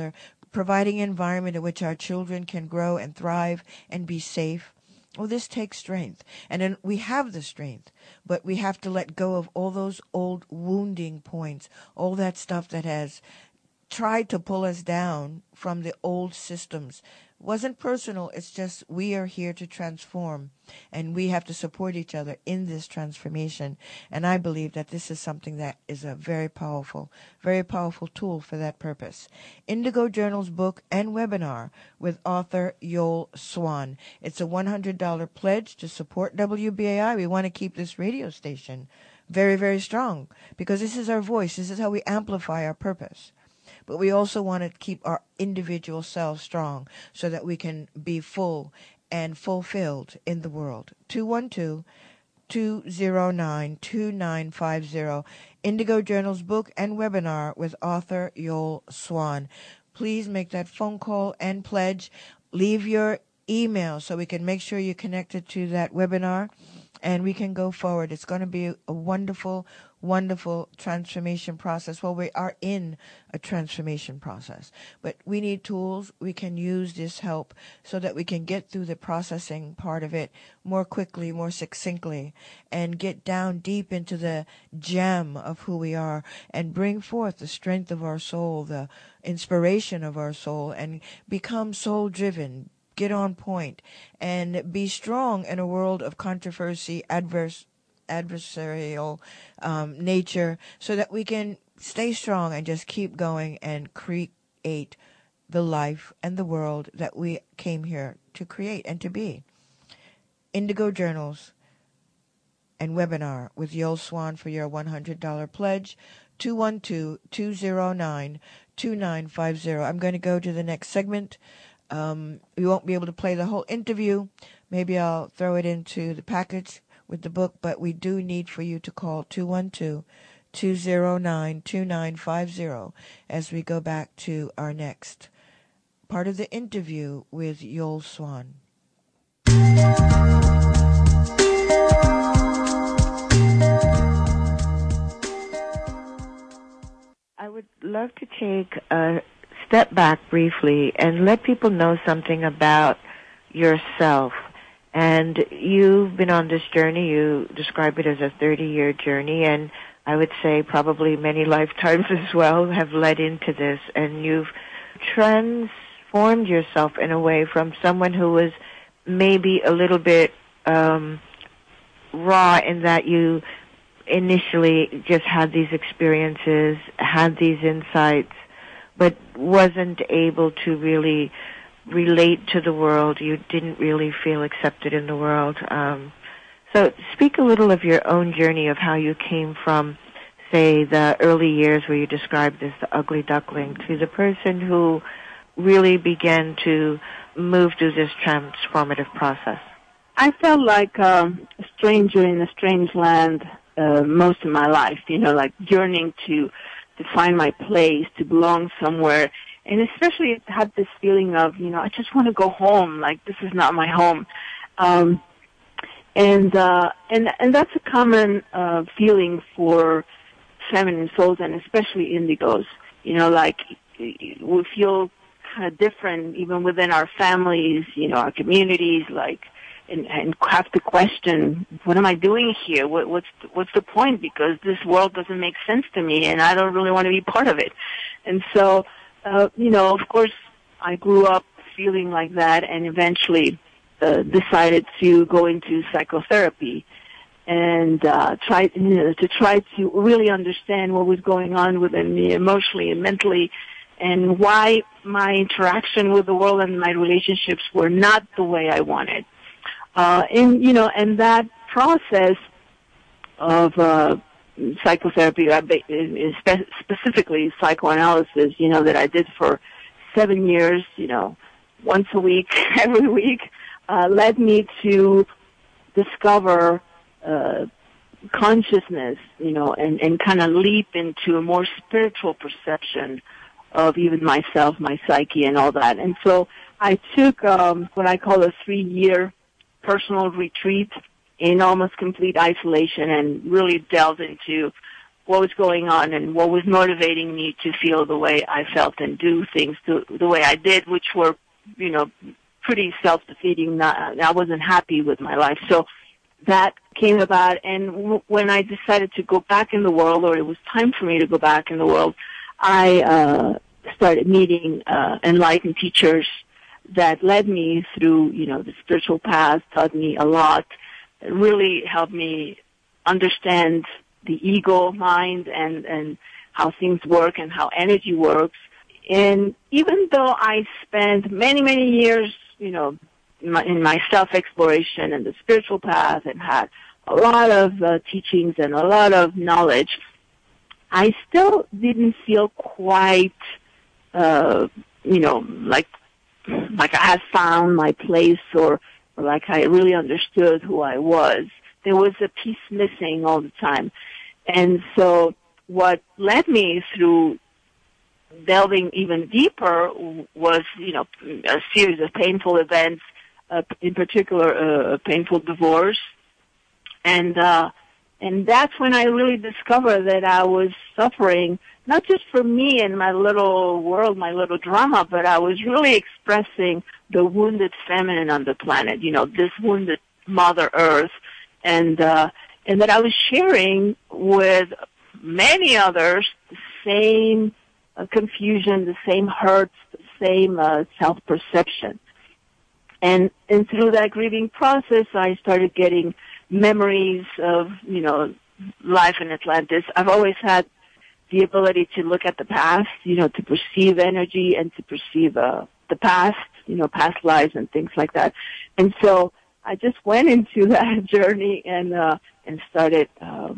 providing an environment in which our children can grow and thrive and be safe. Well, this takes strength, and then we have the strength, but we have to let go of all those old wounding points, all that stuff that has tried to pull us down from the old systems. It wasn't personal, it's just we are here to transform, and we have to support each other in this transformation. And I believe that this is something that is a very powerful, very powerful tool for that purpose. Indigo Journal's book and webinar with author Yoel Swan. It's a one hundred dollars pledge to support W B A I. We want to keep this radio station very, very strong because this is our voice. This is how we amplify our purpose. But we also want to keep our individual selves strong so that we can be full and fulfilled in the world. two one two, two zero nine, two nine five zero. Indigo Journal's book and webinar with author Yoel Swan. Please make that phone call and pledge. Leave your email so we can make sure you're connected to that webinar and we can go forward. It's going to be a wonderful, wonderful transformation process. Well, we are in a transformation process, but we need tools. We can use this help so that we can get through the processing part of it more quickly, more succinctly, and get down deep into the gem of who we are and bring forth the strength of our soul, the inspiration of our soul, and become soul-driven, get on point, and be strong in a world of controversy, adverse, adversarial um, nature, so that we can stay strong and just keep going and create the life and the world that we came here to create and to be. Indigo Journals and webinar with Yoel Swan for your one hundred dollars pledge, two one two, two zero nine, two nine five zero. I'm going to go to the next segment. Um, we won't be able to play the whole interview. Maybe I'll throw it into the package with the book, but we do need for you to call two one two, two zero nine, two nine five zero as we go back to our next part of the interview with Yoel Swan. I would love to take a step back briefly and let people know something about yourself. And you've been on this journey. You describe it as a thirty-year journey, and I would say probably many lifetimes as well have led into this. And you've transformed yourself in a way from someone who was maybe a little bit um, raw in that you initially just had these experiences, had these insights, but wasn't able to really relate to the world. You didn't really feel accepted in the world. Um, so speak a little of your own journey of how you came from, say, the early years where you described as the ugly duckling to the person who really began to move through this transformative process. I felt like um, a stranger in a strange land uh, most of my life, you know, like yearning to to find my place, to belong somewhere. And especially had this feeling of, you know, I just want to go home, like this is not my home. Um, and, uh, and, and that's a common, uh, feeling for feminine souls and especially indigos. You know, like we feel kind of different even within our families, you know, our communities, like, and, and have to question, what am I doing here? What, what's, what's the point? Because this world doesn't make sense to me and I don't really want to be part of it. And so, uh, you know, of course, I grew up feeling like that and eventually uh, decided to go into psychotherapy and uh, try, you know, to try to really understand what was going on within me emotionally and mentally and why my interaction with the world and my relationships were not the way I wanted. Uh, and, you know, and that process of, uh, psychotherapy, specifically psychoanalysis, you know, that I did for seven years, you know, once a week, every week, uh, led me to discover, uh, consciousness, you know, and, and kind of leap into a more spiritual perception of even myself, my psyche and all that. And so I took, um, what I call a three-year personal retreat in almost complete isolation and really delved into what was going on and what was motivating me to feel the way I felt and do things the, the way I did, which were, you know, pretty self-defeating. Not, I wasn't happy with my life. So that came about, and w- when I decided to go back in the world, or it was time for me to go back in the world, I uh, started meeting uh, enlightened teachers that led me through, you know, the spiritual path, taught me a lot, really helped me understand the ego mind and, and how things work and how energy works. And even though I spent many, many years, you know, in my, in my self-exploration and the spiritual path and had a lot of uh, teachings and a lot of knowledge, I still didn't feel quite, uh, you know, like, like I had found my place or, or like I really understood who I was. There was a piece missing all the time. And so what led me through delving even deeper was, you know, a series of painful events, uh, in particular uh, a painful divorce. And uh, and that's when I really discovered that I was suffering, not just for me and my little world, my little drama, but I was really expressing the wounded feminine on the planet, you know, this wounded Mother Earth. And uh, and that I was sharing with many others the same uh, confusion, the same hurts, the same uh, self-perception. And and through that grieving process, I started getting memories of, you know, life in Atlantis. I've always had the ability to look at the past, you know, to perceive energy and to perceive uh, the past, you know, past lives and things like that. And so I just went into that journey and uh, and started uh,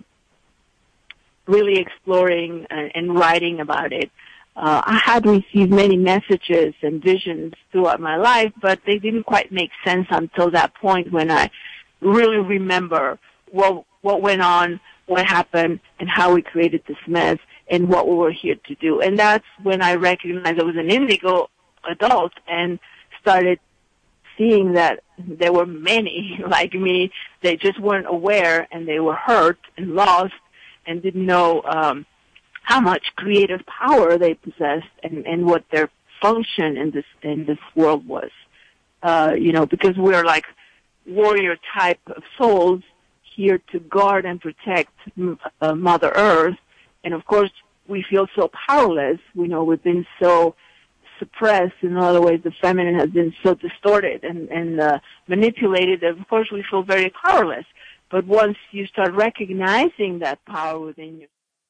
really exploring and, and writing about it. Uh, I had received many messages and visions throughout my life, but they didn't quite make sense until that point when I really remember what what went on, what happened, and how we created this mess, and what we were here to do. And that's when I recognized I was an indigo adult and started seeing that there were many like me. They just weren't aware, and they were hurt and lost and didn't know um, how much creative power they possessed and, and what their function in this in this world was. Uh, you know, because we're like warrior type of souls here to guard and protect uh, Mother Earth. And of course, we feel so powerless. We know we've been so suppressed. In other ways, the feminine has been so distorted and, and uh, manipulated that, of course, we feel very powerless. But once you start recognizing that power within you,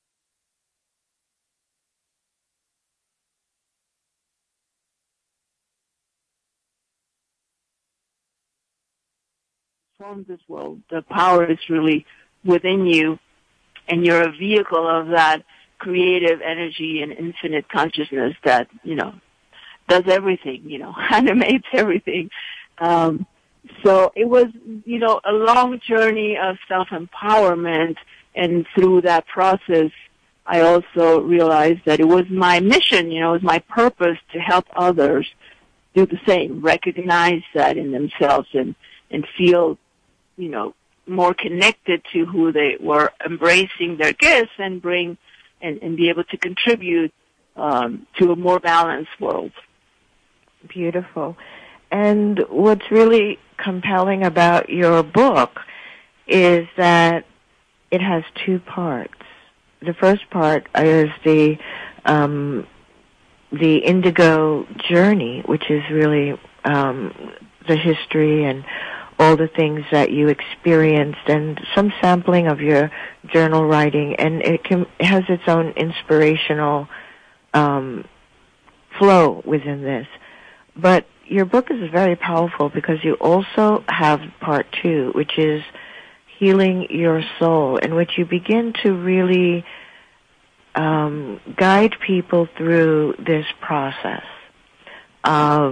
form this world, the power is really within you, and you're a vehicle of that creative energy and infinite consciousness that, you know, does everything, you know, animates everything. Um, so it was, you know, a long journey of self-empowerment, and through that process, I also realized that it was my mission, you know, it was my purpose to help others do the same, recognize that in themselves and, and feel, you know, more connected to who they were, embracing their gifts and bring and, and be able to contribute um, to a more balanced world. Beautiful. And what's really compelling about your book is that it has two parts. The first part is the um, the indigo journey, which is really um, the history and all the things that you experienced, and some sampling of your journal writing, and it, can, it has its own inspirational um, flow within this. But your book is very powerful because you also have part two, which is healing your soul, in which you begin to really um, guide people through this process of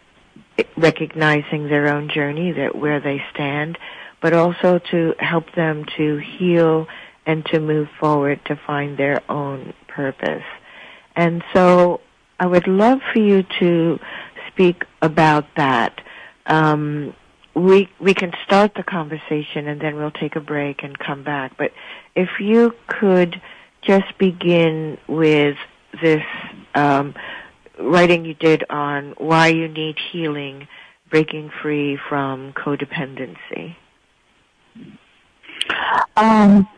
recognizing their own journey, that where they stand, but also to help them to heal and to move forward to find their own purpose. And so I would love for you to speak about that. Um, we we can start the conversation and then we'll take a break and come back. But if you could just begin with this um, writing you did on why you need healing, breaking free from codependency? Um,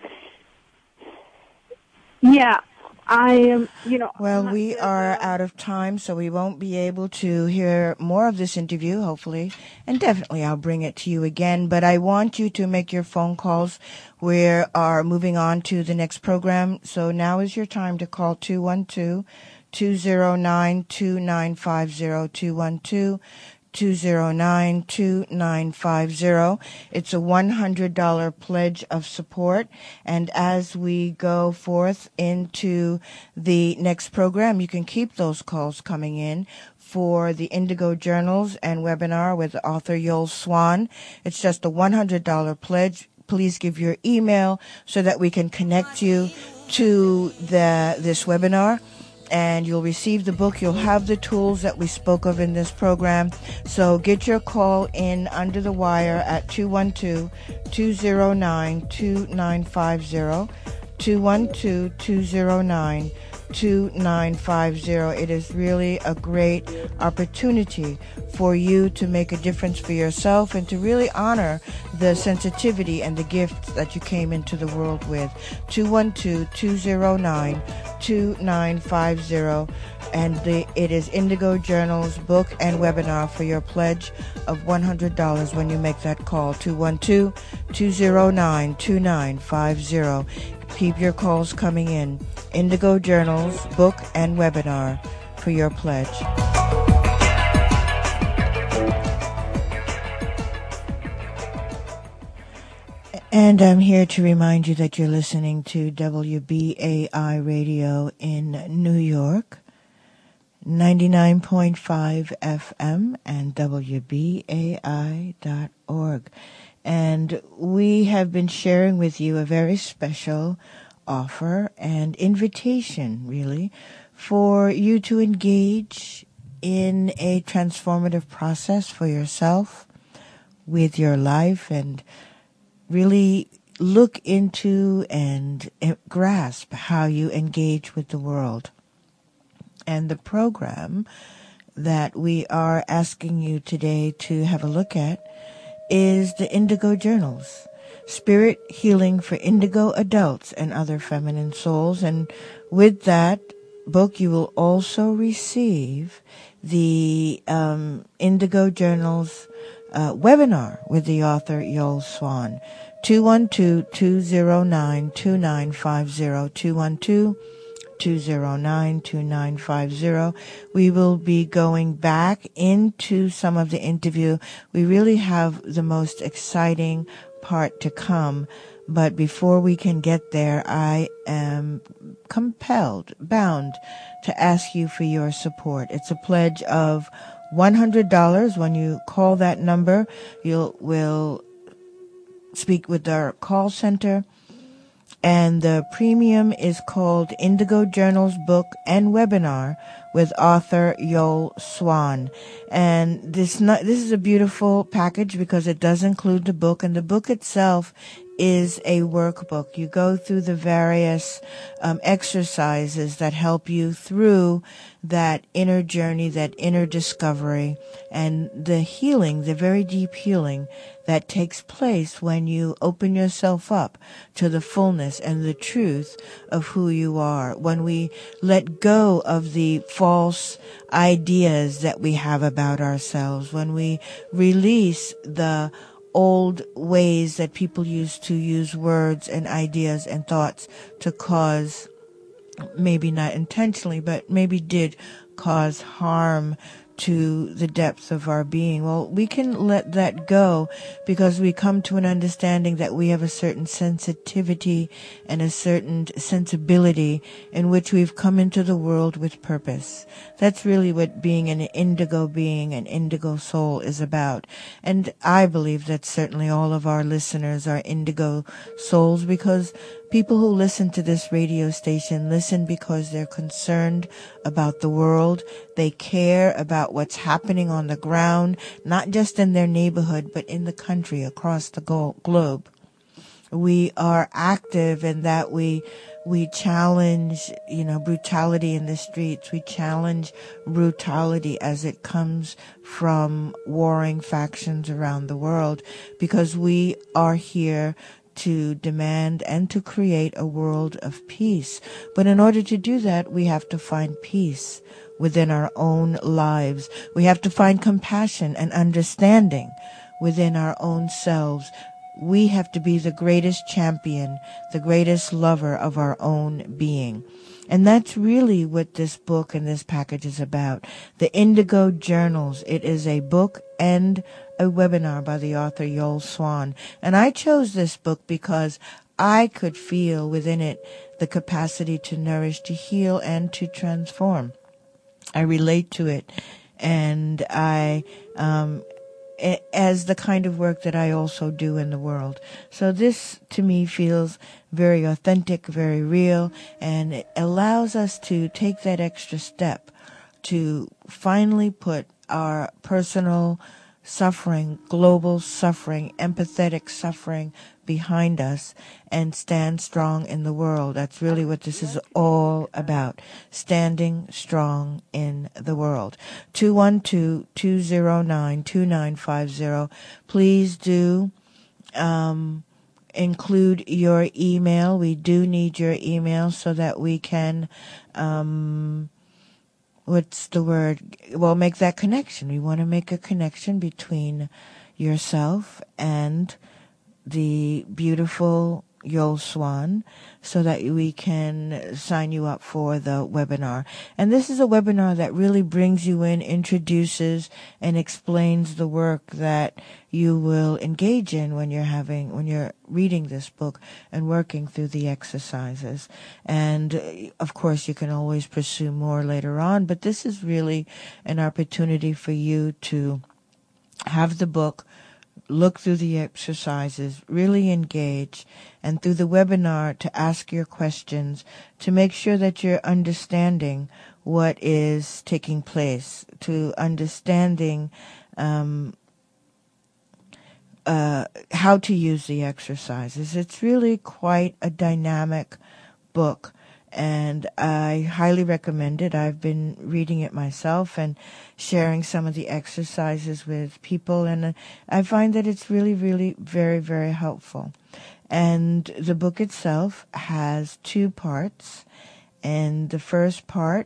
yeah, I am, you know. Well, we are out of time, so we won't be able to hear more of this interview, hopefully. And definitely I'll bring it to you again. But I want you to make your phone calls. We are moving on to the next program. So now is your time to call two one two, two zero nine, two nine five zero, two one two, two zero nine, two nine five zero. It's a one hundred dollars pledge of support. And as we go forth into the next program, you can keep those calls coming in for the Indigo Journals and webinar with author Yoel Swan. It's just a one hundred dollars pledge. Please give your email so that we can connect you to the this webinar. And you'll receive the book. You'll have the tools that we spoke of in this program. So get your call in under the wire at two one two, two zero nine, two nine five zero, two one two, two zero nine, two nine five zero. It is really a great opportunity for you to make a difference for yourself and to really honor the sensitivity and the gifts that you came into the world with. two one two, two zero nine, two nine five zero. And the, it is Indigo Journal's book and webinar for your pledge of one hundred dollars when you make that call. two one two, two zero nine, two nine five zero. Keep your calls coming in. Indigo Journal's book and webinar for your pledge. And I'm here to remind you that you're listening to W B A I Radio in New York, ninety-nine point five F M and W B A I dot org. And we have been sharing with you a very special offer and invitation, really, for you to engage in a transformative process for yourself with your life and really look into and grasp how you engage with the world. And the program that we are asking you today to have a look at is the Indigo Journals, Spirit Healing for Indigo Adults and Other Feminine Souls. And with that book, you will also receive the um, Indigo Journals uh, webinar with the author Yoel Swan. two one two, two zero nine, two nine five zero, two one two, two zero nine, two nine five zero. We will be going back into some of the interview. We really have the most exciting part to come. But before we can get there, I am compelled, bound to ask you for your support. It's a pledge of one hundred dollars. When you call that number, you'll will speak with our call center. And the premium is called Indigo Journals Book and Webinar with author Yoel Swan. And this not, this is a beautiful package because it does include the book, and the book itself is a workbook. You go through the various um, exercises that help you through that inner journey, that inner discovery, and the healing, the very deep healing that takes place when you open yourself up to the fullness and the truth of who you are. When we let go of the false ideas that we have about ourselves, when we release the old ways that people used to use words and ideas and thoughts to cause, maybe not intentionally, but maybe did cause harm to the depths of our being. Well, we can let that go because we come to an understanding that we have a certain sensitivity and a certain sensibility in which we've come into the world with purpose. That's really what being an indigo being, an indigo soul is about. And I believe that certainly all of our listeners are indigo souls, because people who listen to this radio station listen because they're concerned about the world. They care about what's happening on the ground, not just in their neighborhood, but in the country, across the globe. We are active in that we we challenge, you know, brutality in the streets. We challenge brutality as it comes from warring factions around the world, because we are here to demand and to create a world of peace. But in order to do that, we have to find peace within our own lives. We have to find compassion and understanding within our own selves. We have to be the greatest champion, the greatest lover of our own being. And that's really what this book and this package is about. The Indigo Journals. It is a book and a webinar by the author Yoel Swan. And I chose this book because I could feel within it the capacity to nourish, to heal, and to transform. I relate to it, and I, um, as the kind of work that I also do in the world. So this, to me, feels very authentic, very real, and it allows us to take that extra step to finally put our personal suffering, global suffering, empathetic suffering behind us and stand strong in the world. That's really what this is all about, standing strong in the world. two one two, two zero nine, two nine five zero. Please do um, include your email. We do need your email so that we can... Um, What's the word? Well, make that connection. We want to make a connection between yourself and the beautiful Yoel Swan so that we can sign you up for the webinar. And this is a webinar that really brings you in, introduces and explains the work that you will engage in when you're having, when you're reading this book and working through the exercises. And of course, you can always pursue more later on, but this is really an opportunity for you to have the book, look through the exercises, really engage, and through the webinar to ask your questions, to make sure that you're understanding what is taking place, to understanding um, uh, how to use the exercises. It's really quite a dynamic book, and I highly recommend it. I've been reading it myself and sharing some of the exercises with people, and I find that it's really, really very, very helpful. And the book itself has two parts, and the first part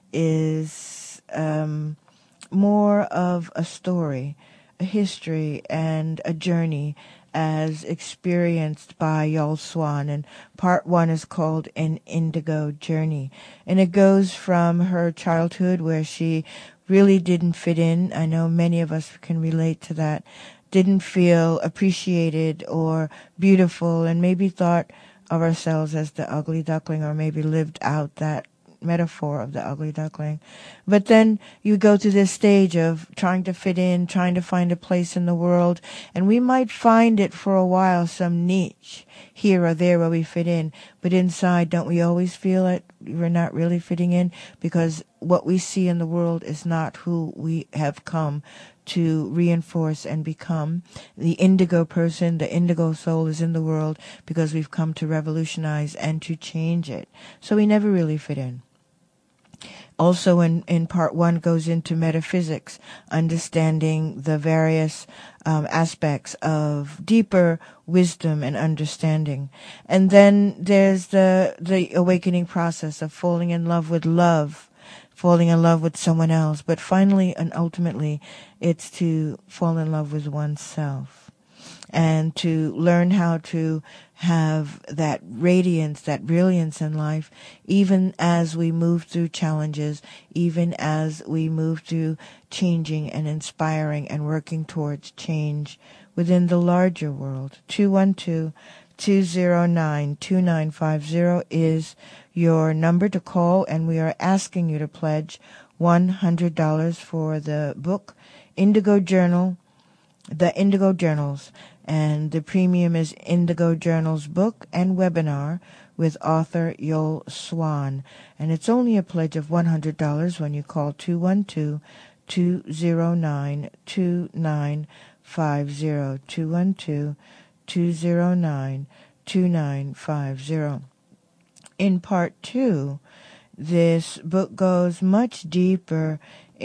is um, more of a story, a history, and a journey as experienced by Yoel Swan, and part one is called An Indigo Journey, and it goes from her childhood where she really didn't fit in. I know many of us can relate to that, didn't feel appreciated or beautiful, and maybe thought of ourselves as the ugly duckling, or maybe lived out that metaphor of the ugly duckling. But then you go through this stage of trying to fit in, trying to find a place in the world, and we might find it for a while, some niche here or there where we fit in, but inside, don't we always feel it? We're not really fitting in, because what we see in the world is not who we have come to reinforce and become. The indigo person, the indigo soul is in the world because we've come to revolutionize and to change it. So we never really fit in. Also in, in part one goes into metaphysics, understanding the various um, aspects of deeper wisdom and understanding. And then there's the, the awakening process of falling in love with love, falling in love with someone else. But finally and ultimately, it's to fall in love with oneself and to learn how to have that radiance, that brilliance in life, even as we move through challenges, even as we move through changing and inspiring and working towards change within the larger world. two one two, two zero nine, two nine five zero is your number to call, and we are asking you to pledge one hundred dollars for the book Indigo Journal, the Indigo Journals. And the premium is Indigo Journals book and webinar with author Yoel Swan. And it's only a pledge of one hundred dollars when you call two one two, two zero nine, two nine five zero, two one two, two zero nine, two nine five zero. in part two, this book goes much deeper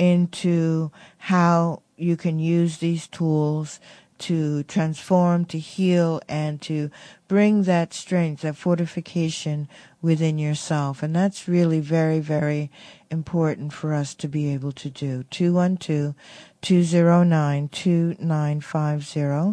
into how you can use these tools to transform, to heal, and to bring that strength, that fortification within yourself. And that's really very, very important for us to be able to do. two one two, two zero nine, two nine five zero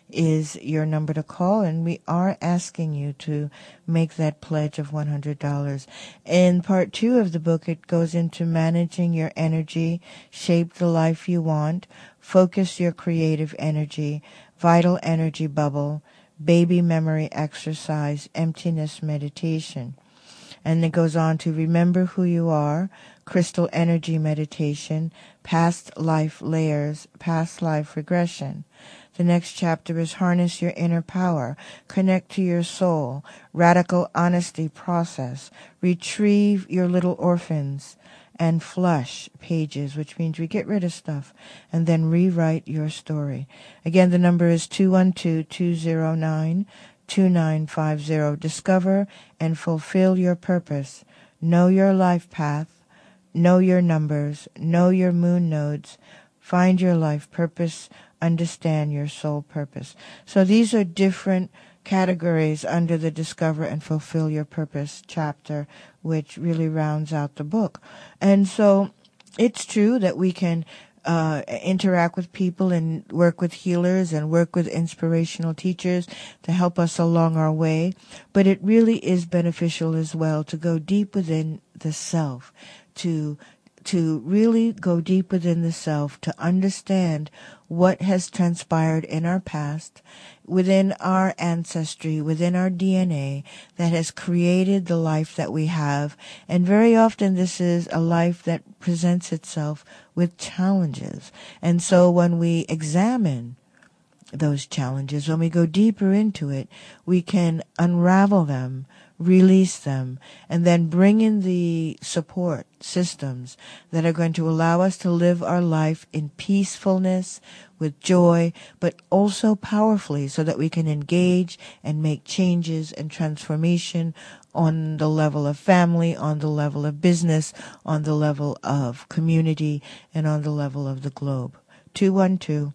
is your number to call, and we are asking you to make that pledge of one hundred dollars. In part two of the book, it goes into managing your energy, shape the life you want, focus your creative energy, vital energy bubble, baby memory exercise, emptiness meditation. And it goes on to remember who you are, crystal energy meditation, past life layers, past life regression. The next chapter is harness your inner power, connect to your soul, radical honesty process, retrieve your little orphans, and flush pages, which means we get rid of stuff, and then rewrite your story. Again, the number is two one two, two zero nine, two nine five zero. Discover and fulfill your purpose. Know your life path. Know your numbers. Know your moon nodes. Find your life purpose. Understand your soul purpose. So these are different categories under the Discover and Fulfill Your Purpose chapter, which really rounds out the book. And so it's true that we can uh, interact with people and work with healers and work with inspirational teachers to help us along our way, but it really is beneficial as well to go deep within the self, to to really go deep within the self, to understand what has transpired in our past, within our ancestry, within our D N A, that has created the life that we have. And very often this is a life that presents itself with challenges. And so when we examine those challenges, when we go deeper into it, we can unravel them, release them, and then bring in the support systems that are going to allow us to live our life in peacefulness, with joy, but also powerfully, so that we can engage and make changes and transformation on the level of family, on the level of business, on the level of community, and on the level of the globe. two one two,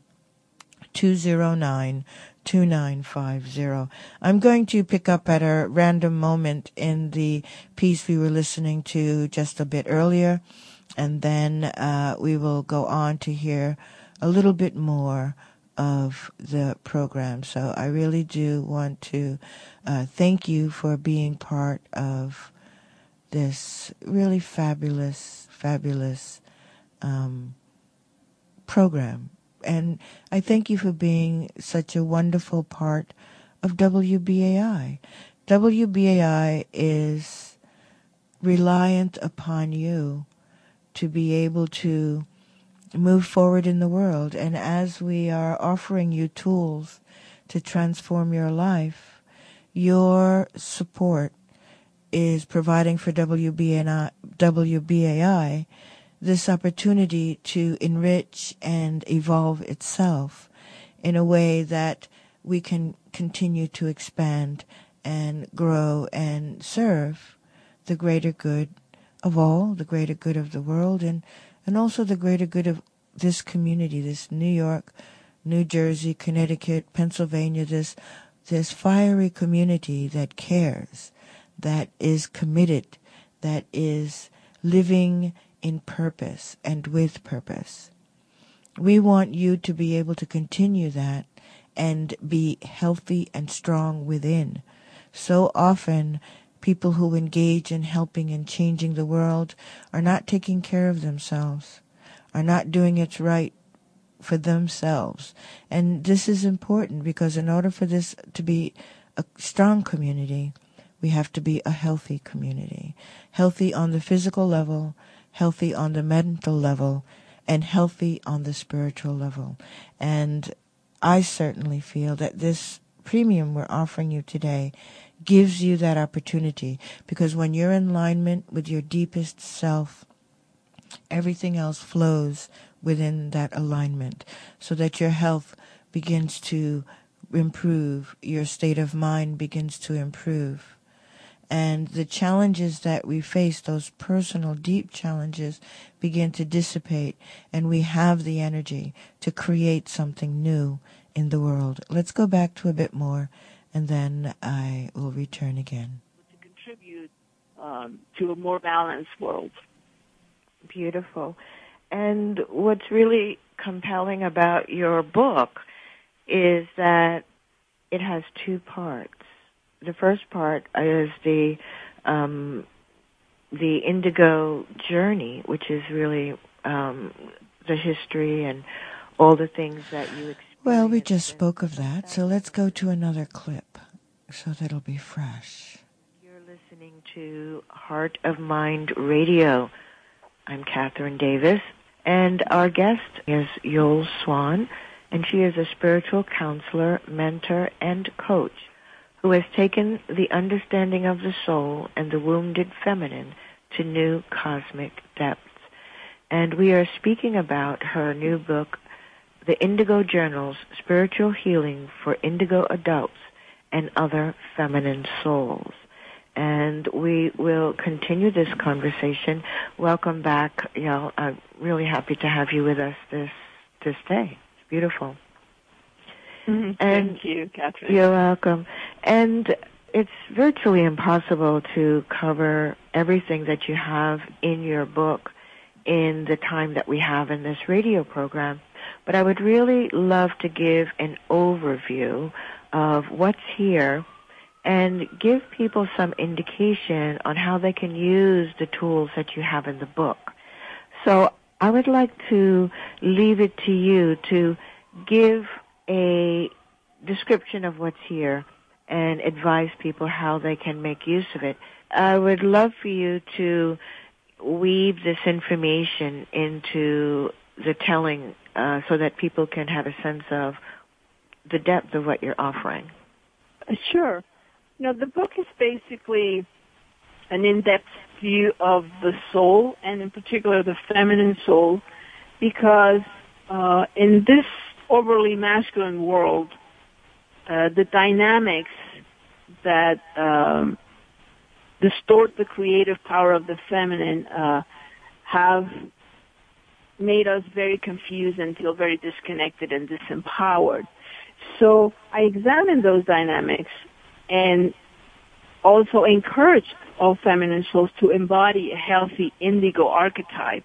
two zero nine, two nine five zero. I'm going to pick up at a random moment in the piece we were listening to just a bit earlier, and then uh, we will go on to hear a little bit more of the program. So I really do want to uh, thank you for being part of this really fabulous, fabulous um, program. And I thank you for being such a wonderful part of W B A I. W B A I is reliant upon you to be able to move forward in the world. And as we are offering you tools to transform your life, your support is providing for W B A I this opportunity to enrich and evolve itself in a way that we can continue to expand and grow and serve the greater good of all, the greater good of the world, and, and also the greater good of this community, this New York, New Jersey, Connecticut, Pennsylvania, this this fiery community that cares, that is committed, that is living in purpose and with purpose. We want you to be able to continue that and be healthy and strong within. So often, people who engage in helping and changing the world are not taking care of themselves, are not doing it right for themselves. And this is important because in order for this to be a strong community, we have to be a healthy community. Healthy on the physical level, healthy on the mental level, and healthy on the spiritual level. And I certainly feel that this premium we're offering you today gives you that opportunity, because when you're in alignment with your deepest self, everything else flows within that alignment, so that your health begins to improve, your state of mind begins to improve, And the challenges that we face, those personal, deep challenges, begin to dissipate, and we have the energy to create something new in the world. Let's go back to a bit more, and then I will return again. To contribute um, to a more balanced world. Beautiful. And what's really compelling about your book is that it has two parts. The first part is the um, the indigo journey, which is really um, the history and all the things that you experienced. Well, we just spoke of that, so let's go to another clip so that'll be fresh. You're listening to Heart of Mind Radio. I'm Catherine Davis, and our guest is Yul Swan, and she is a spiritual counselor, mentor, and coach who has taken the understanding of the soul and the wounded feminine to new cosmic depths. And we are speaking about her new book, The Indigo Journals, Spiritual Healing for Indigo Adults and Other Feminine Souls. And we will continue this conversation. Welcome back, Yul. I'm really happy to have you with us this this day. It's beautiful. Mm-hmm. And Thank you, Catherine. You're welcome. And it's virtually impossible to cover everything that you have in your book in the time that we have in this radio program. But I would really love to give an overview of what's here and give people some indication on how they can use the tools that you have in the book. So I would like to leave it to you to give a description of what's here and advise people how they can make use of it. I would love for you to weave this information into the telling uh, so that people can have a sense of the depth of what you're offering. Uh, sure. You know, the book is basically an in-depth view of the soul, and in particular the feminine soul, because uh, in this overly masculine world, uh, the dynamics that um, distort the creative power of the feminine uh, have made us very confused and feel very disconnected and disempowered. So I examined those dynamics and also encouraged all feminine souls to embody a healthy indigo archetype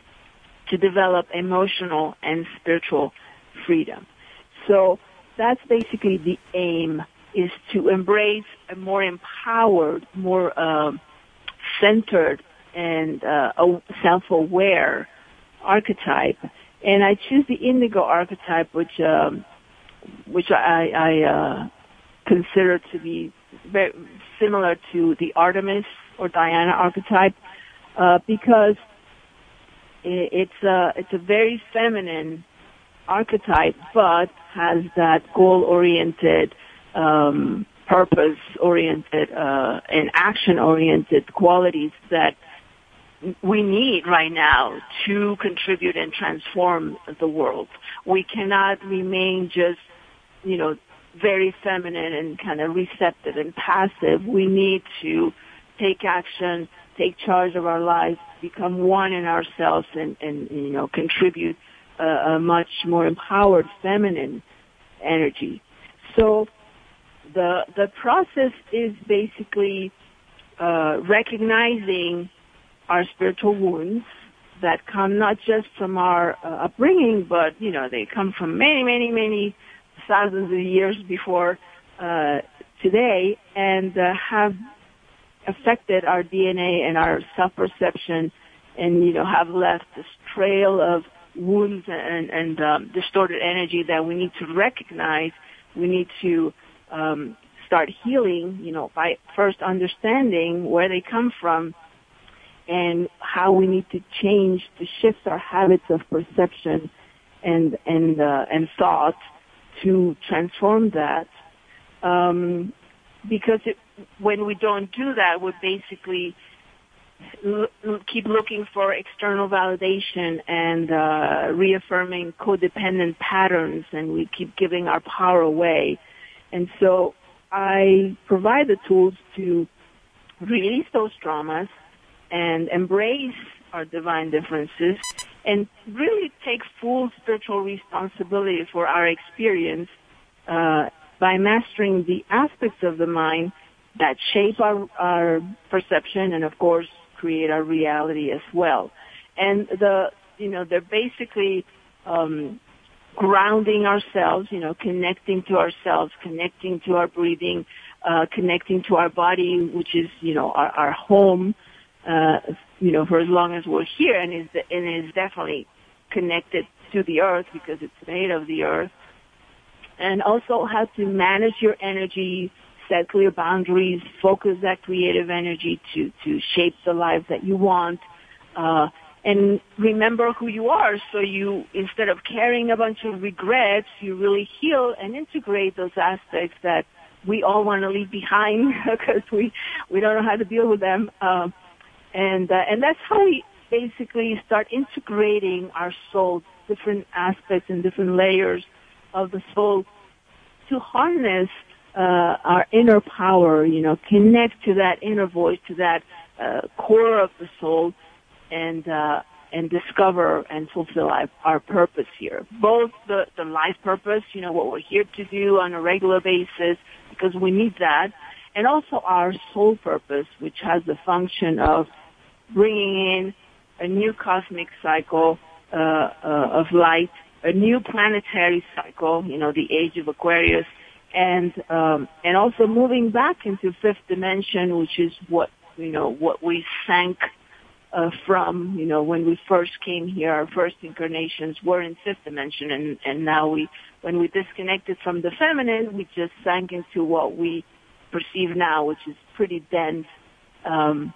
to develop emotional and spiritual freedom. So that's basically the aim, is to embrace a more empowered, more uh, centered, and uh, self-aware archetype. And I choose the indigo archetype, which um, which I, I uh, consider to be very similar to the Artemis or Diana archetype, uh, because it's a it's a very feminine archetype, but has that goal-oriented, um, purpose-oriented, uh, and action-oriented qualities that we need right now to contribute and transform the world. We cannot remain just, you know, very feminine and kind of receptive and passive. We need to take action, take charge of our lives, become one in ourselves, and, and you know, contribute a, a much more empowered feminine energy. So the the process is basically uh, recognizing our spiritual wounds that come not just from our uh, upbringing, but, you know, they come from many, many, many thousands of years before uh, today, and uh, have affected our D N A and our self-perception, and, you know, have left this trail of wounds and, and um, distorted energy that we need to recognize. We need to um, start healing, you know, by first understanding where they come from and how we need to change, to shift our habits of perception and and uh, and thought to transform that. Um, because it, when we don't do that, we basically l- keep looking for external validation and uh, reaffirming codependent patterns, and we keep giving our power away. And so I provide the tools to release those traumas and embrace our divine differences and really take full spiritual responsibility for our experience uh, by mastering the aspects of the mind that shape our, our perception and, of course, create our reality as well. And the, you know, they're basically um, grounding ourselves, you know, connecting to ourselves, connecting to our breathing, uh, connecting to our body, which is, you know, our, our home, uh, you know, for as long as we're here, and is and is definitely connected to the earth because it's made of the earth. And also how to manage your energy, set clear boundaries, focus that creative energy to, to shape the life that you want, uh, and remember who you are. So you, instead of carrying a bunch of regrets, you really heal and integrate those aspects that we all want to leave behind because we, we don't know how to deal with them. Um, and, uh, and that's how we basically start integrating our soul, different aspects and different layers of the soul to harness uh, our inner power, you know, connect to that inner voice, to that uh, core of the soul, and uh, and discover and fulfill our, our purpose here. Both the, the life purpose, you know, what we're here to do on a regular basis, because we need that, and also our soul purpose, which has the function of bringing in a new cosmic cycle uh, uh, of light, a new planetary cycle, you know, the age of Aquarius, and um, and also moving back into fifth dimension, which is what, you know, what we sank uh, from, you know, when we first came here. Our first incarnations were in fifth dimension, and and now we, when we disconnected from the feminine, we just sank into what we perceive now, which is pretty dense, um,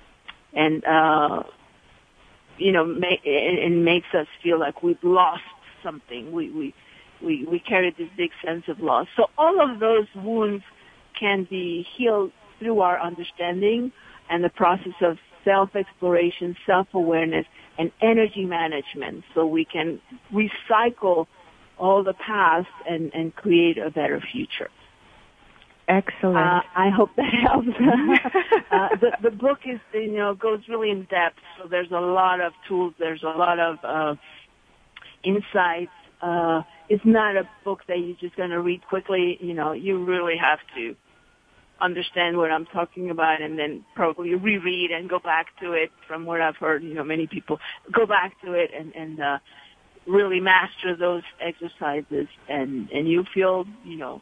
and uh, you know, ma- it, it makes us feel like we've lost something. We we we we carry this big sense of loss. So all of those wounds can be healed through our understanding and the process of self-exploration, self-awareness, and energy management, so we can recycle all the past and, and create a better future. Excellent. Uh, I hope that helps. uh, the, the book is, you know, goes really in depth, so there's a lot of tools, there's a lot of uh, insights. Uh, it's not a book that you're just going to read quickly. You know, you really have to understand what I'm talking about and then probably reread and go back to it. From what I've heard, you know, many people go back to it and, and uh, really master those exercises, and, and you feel, you know,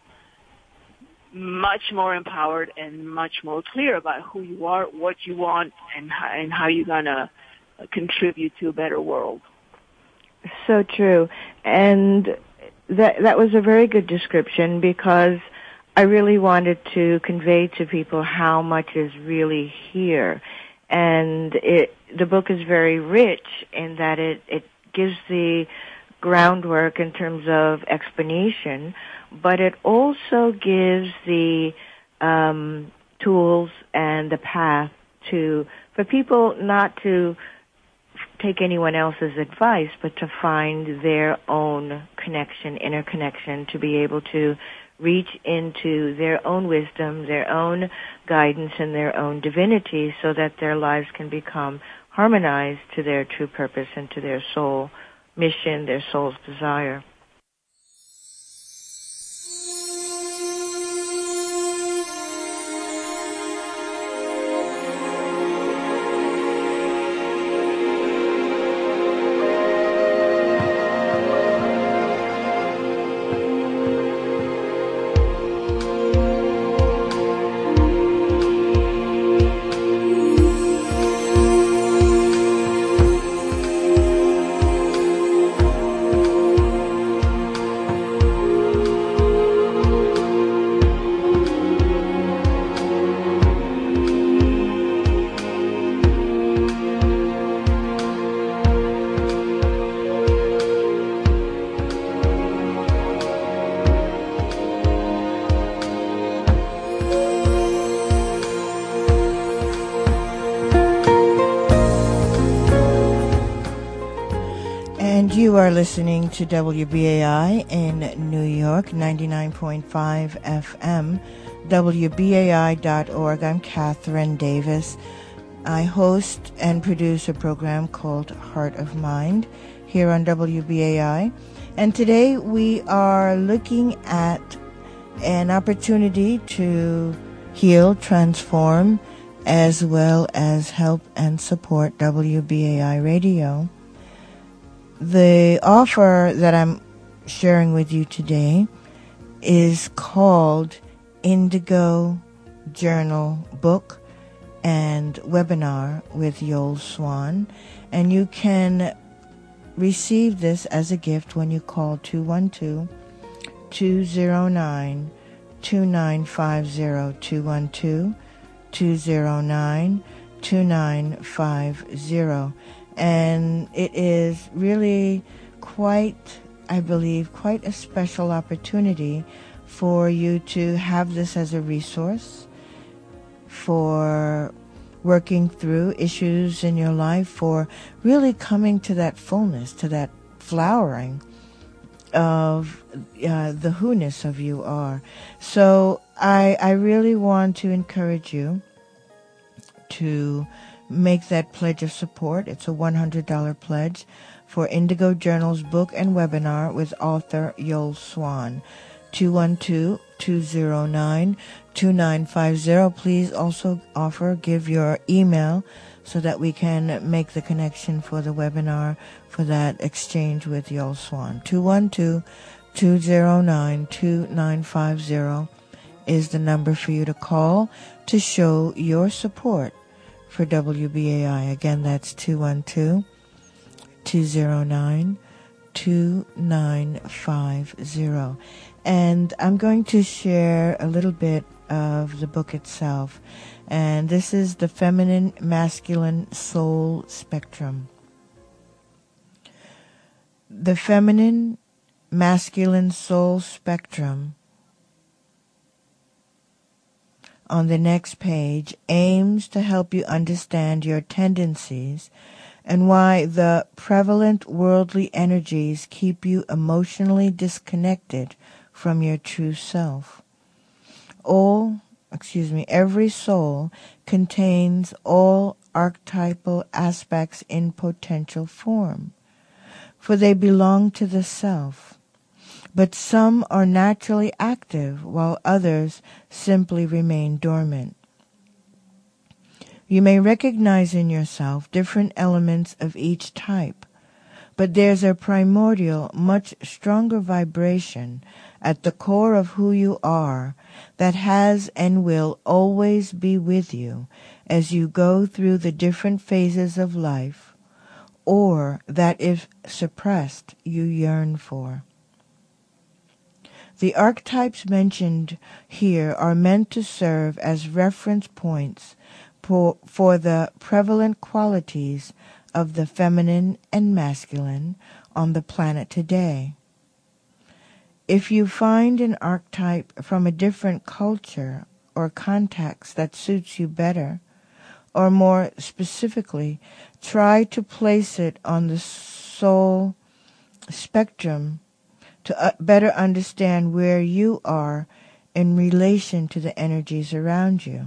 much more empowered and much more clear about who you are, what you want, and how, and how you're going to contribute to a better world. So true. And that that was a very good description, because I really wanted to convey to people how much is really here. And it, the book is very rich in that it, it gives the groundwork in terms of explanation, but it also gives the um, tools and the path to, for people not to take anyone else's advice, but to find their own connection, inner connection, to be able to reach into their own wisdom, their own guidance, and their own divinity, so that their lives can become harmonized to their true purpose and to their soul mission, their soul's desire. You are listening to W B A I in New York, ninety-nine point five F M, W B A I dot org. I'm Catherine Davis. I host and produce a program called Heart of Mind here on W B A I. And today we are looking at an opportunity to heal, transform, as well as help and support W B A I Radio. The offer that I'm sharing with you today is called Indigo Journal Book and Webinar with Yoel Swan, and you can receive this as a gift when you call two one two, two zero nine, two nine five zero, two one two, two zero nine, two nine five zero. And it is really quite, I believe, quite a special opportunity for you to have this as a resource for working through issues in your life, for really coming to that fullness, to that flowering of uh, the who-ness of you are. So I, I really want to encourage you to make that pledge of support. It's a one hundred dollars pledge for Indigo Journal's book and webinar with author Yoel Swan. two one two, two zero nine, two nine five zero. Please also offer, give your email so that we can make the connection for the webinar for that exchange with Yoel Swan. two one two, two zero nine, two nine five zero is the number for you to call to show your support for W B A I. Again, that's two one two, two zero nine, two nine five zero. And I'm going to share a little bit of the book itself. And this is the Feminine Masculine Soul Spectrum. The Feminine Masculine Soul Spectrum, on the next page, aims to help you understand your tendencies and why the prevalent worldly energies keep you emotionally disconnected from your true self. All, excuse me, every soul contains all archetypal aspects in potential form, for they belong to the self. But some are naturally active, while others simply remain dormant. You may recognize in yourself different elements of each type, but there's a primordial, much stronger vibration at the core of who you are that has and will always be with you as you go through the different phases of life, or that, if suppressed, you yearn for. The archetypes mentioned here are meant to serve as reference points for, for the prevalent qualities of the feminine and masculine on the planet today. If you find an archetype from a different culture or context that suits you better, or more specifically, try to place it on the soul spectrum to uh, better understand where you are in relation to the energies around you.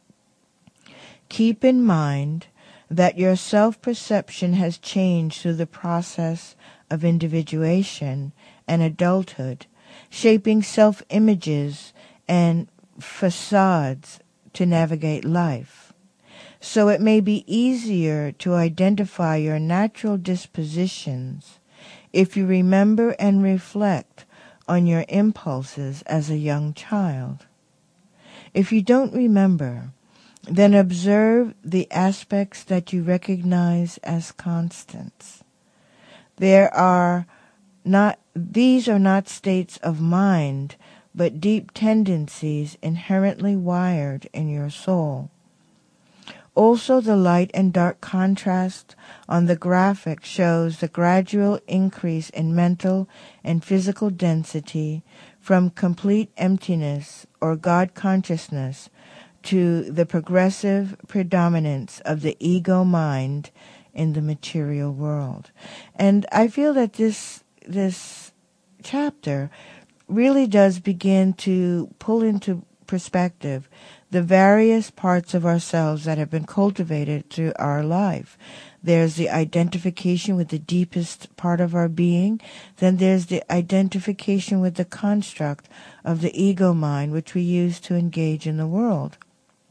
Keep in mind that your self-perception has changed through the process of individuation and adulthood, shaping self-images and facades to navigate life. So it may be easier to identify your natural dispositions if you remember and reflect on your impulses as a young child. If you don't remember, then observe the aspects that you recognize as constants. There are not, these are not states of mind, but deep tendencies inherently wired in your soul. Also, the light and dark contrast on the graphic shows the gradual increase in mental and physical density from complete emptiness or God consciousness to the progressive predominance of the ego mind in the material world. And I feel that this this chapter really does begin to pull into perspective the various parts of ourselves that have been cultivated through our life. There's the identification with the deepest part of our being. Then there's the identification with the construct of the ego mind, which we use to engage in the world.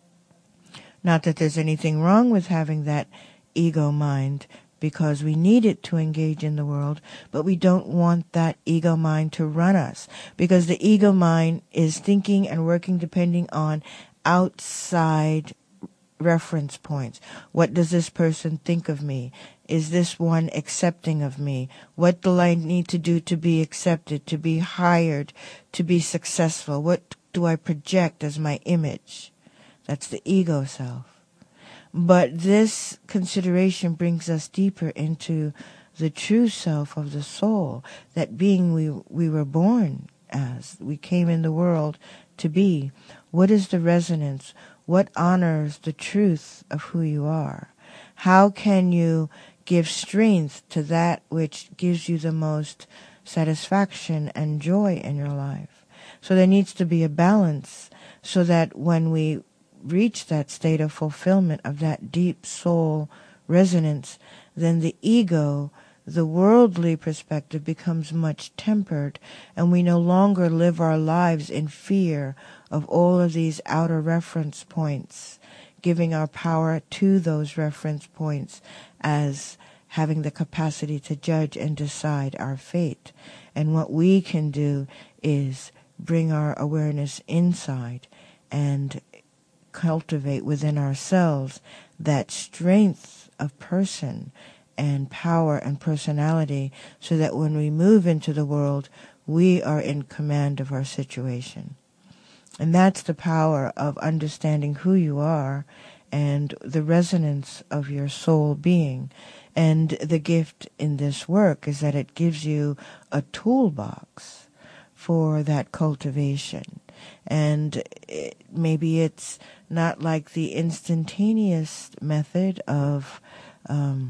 Not that there's anything wrong with having that ego mind, because we need it to engage in the world, but we don't want that ego mind to run us, because the ego mind is thinking and working depending on outside reference points. What does this person think of me? Is this one accepting of me? What do I need to do to be accepted, to be hired, to be successful? What do I project as my image? That's the ego self. But this consideration brings us deeper into the true self of the soul, that being we we were born as, we came in the world to be. What is the resonance? What honors the truth of who you are? How can you give strength to that which gives you the most satisfaction and joy in your life? So there needs to be a balance, so that when we reach that state of fulfillment of that deep soul resonance, then the ego, the worldly perspective, becomes much tempered, and we no longer live our lives in fear of all of these outer reference points, giving our power to those reference points as having the capacity to judge and decide our fate. And what we can do is bring our awareness inside and cultivate within ourselves that strength of person and power and personality, so that when we move into the world, we are in command of our situation. And that's the power of understanding who you are and the resonance of your soul being. And the gift in this work is that it gives you a toolbox for that cultivation. And it, maybe it's not like the instantaneous method of um,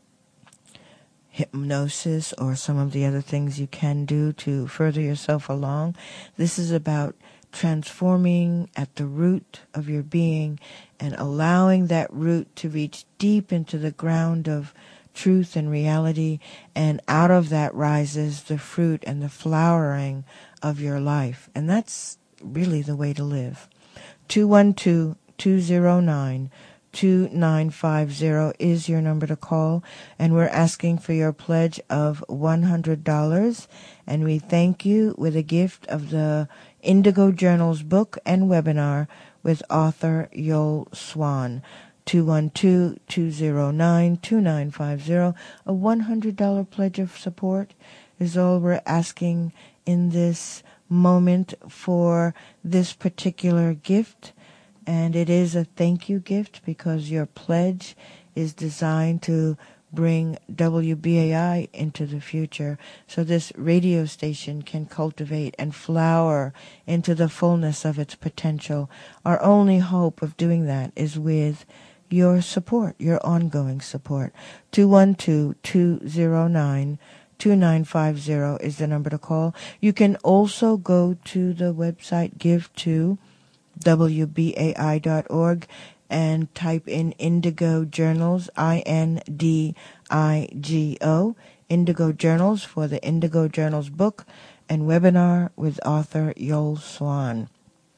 hypnosis or some of the other things you can do to further yourself along. This is about transforming at the root of your being and allowing that root to reach deep into the ground of truth and reality, and out of that rises the fruit and the flowering of your life. And that's really the way to live. two one two, two zero nine, two nine five zero is your number to call, and we're asking for your pledge of one hundred dollars, and we thank you with a gift of the Indigo Journals book and webinar with author Yoel Swan. two one two, two zero nine, two nine five zero. A one hundred dollars pledge of support is all we're asking in this moment for this particular gift. And it is a thank you gift, because your pledge is designed to bring W B A I into the future, so this radio station can cultivate and flower into the fullness of its potential. Our only hope of doing that is with your support, your ongoing support. two one two, two zero nine, two nine five zero is the number to call. You can also go to the website give to W B A I dot org and type in Indigo Journals, I N D I G O, Indigo Journals, for the Indigo Journals book and webinar with author Yoel Swan.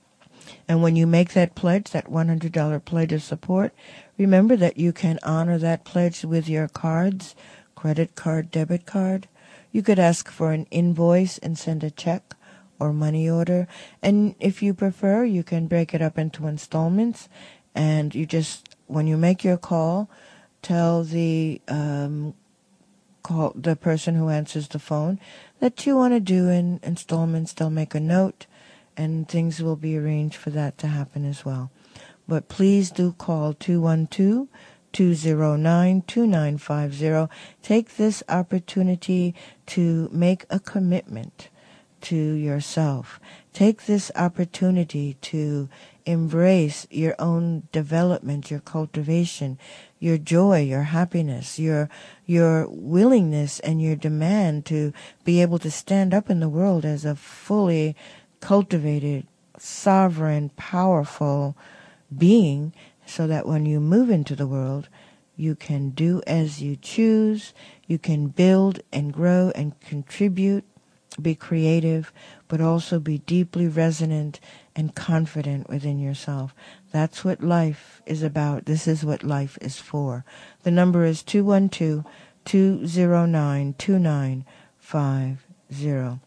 And when you make that pledge, that one hundred dollars pledge of support, remember that you can honor that pledge with your cards, credit card, debit card. You could ask for an invoice and send a check or money order. And if you prefer, you can break it up into installments. And you just, when you make your call, tell the um, call the person who answers the phone that you want to do in installments. They'll make a note, and things will be arranged for that to happen as well. But please do call two one two, two zero nine, two nine five zero. Take this opportunity to make a commitment to yourself. Take this opportunity to embrace your own development, your cultivation, your joy, your happiness, your your willingness and your demand to be able to stand up in the world as a fully cultivated, sovereign, powerful being, so that when you move into the world, you can do as you choose, you can build and grow and contribute, be creative, but also be deeply resonant and confident within yourself. That's what life is about. This is what life is for. The number is two one two, two zero nine, two nine five zero.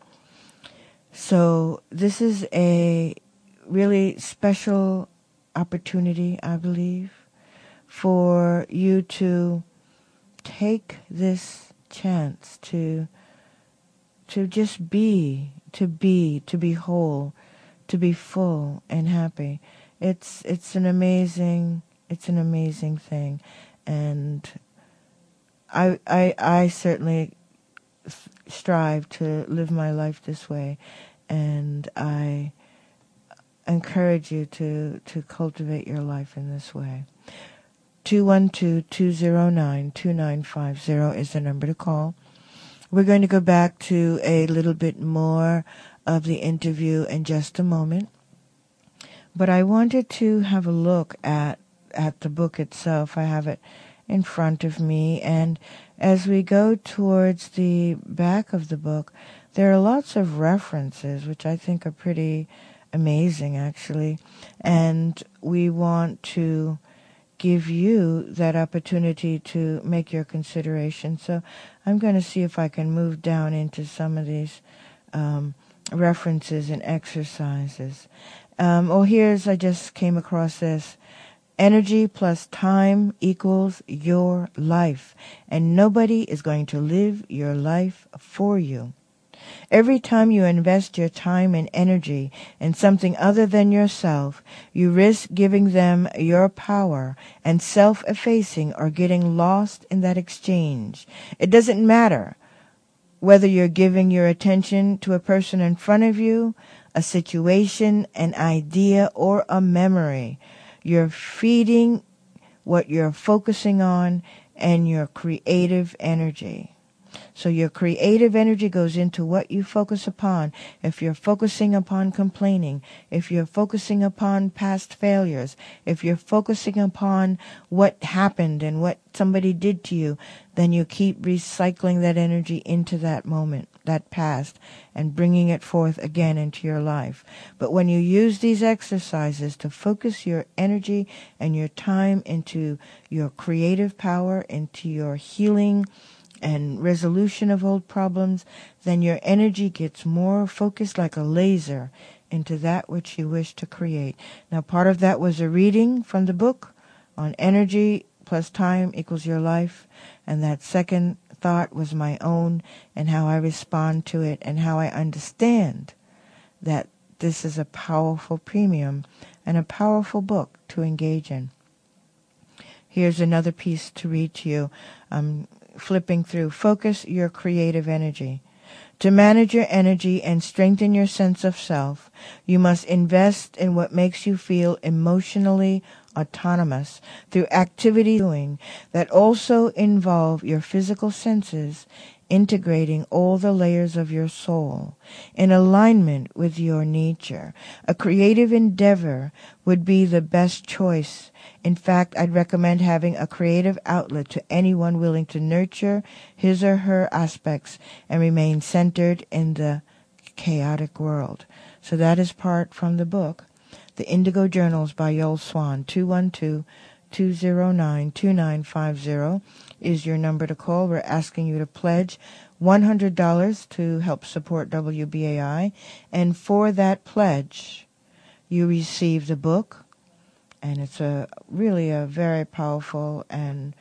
So this is a really special opportunity, I believe, for you to take this chance to to just be, to be, to be whole, to be full and happy. It's it's an amazing it's an amazing thing, and I I I certainly strive to live my life this way, and I encourage you to to cultivate your life in this way. two one two, two zero nine, two nine five zero is the number to call. We're going to go back to a little bit more of the interview in just a moment. But I wanted to have a look at at the book itself. I have it in front of me, and as we go towards the back of the book, there are lots of references, which I think are pretty amazing, actually. And we want to give you that opportunity to make your consideration. So I'm going to see if I can move down into some of these um, references and exercises. Um, oh, here's, I just came across this. Energy plus time equals your life, and nobody is going to live your life for you. Every time you invest your time and energy in something other than yourself, you risk giving them your power and self-effacing or getting lost in that exchange. It doesn't matter whether you're giving your attention to a person in front of you, a situation, an idea, or a memory. You're feeding what you're focusing on and your creative energy. So your creative energy goes into what you focus upon. If you're focusing upon complaining, if you're focusing upon past failures, if you're focusing upon what happened and what somebody did to you, then you keep recycling that energy into that moment, that past, and bringing it forth again into your life. But when you use these exercises to focus your energy and your time into your creative power, into your healing and resolution of old problems, then your energy gets more focused like a laser into that which you wish to create. Now, part of that was a reading from the book on energy plus time equals your life, and that second thought was my own and how I respond to it and how I understand that this is a powerful premium and a powerful book to engage in. Here's another piece to read to you. Um, flipping through. Focus your creative energy. To manage your energy and strengthen your sense of self, you must invest in what makes you feel emotionally autonomous through activity doing that also involve your physical senses, integrating all the layers of your soul in alignment with your nature. A creative endeavor would be the best choice. In fact, I'd recommend having a creative outlet to anyone willing to nurture his or her aspects and remain centered in the chaotic world. So that is part from the book, The Indigo Journals by Yoel Swan. two one two, two zero nine, two nine five zero is your number to call. We're asking you to pledge one hundred dollars to help support W B A I. And for that pledge, you receive the book. And it's a really a very powerful and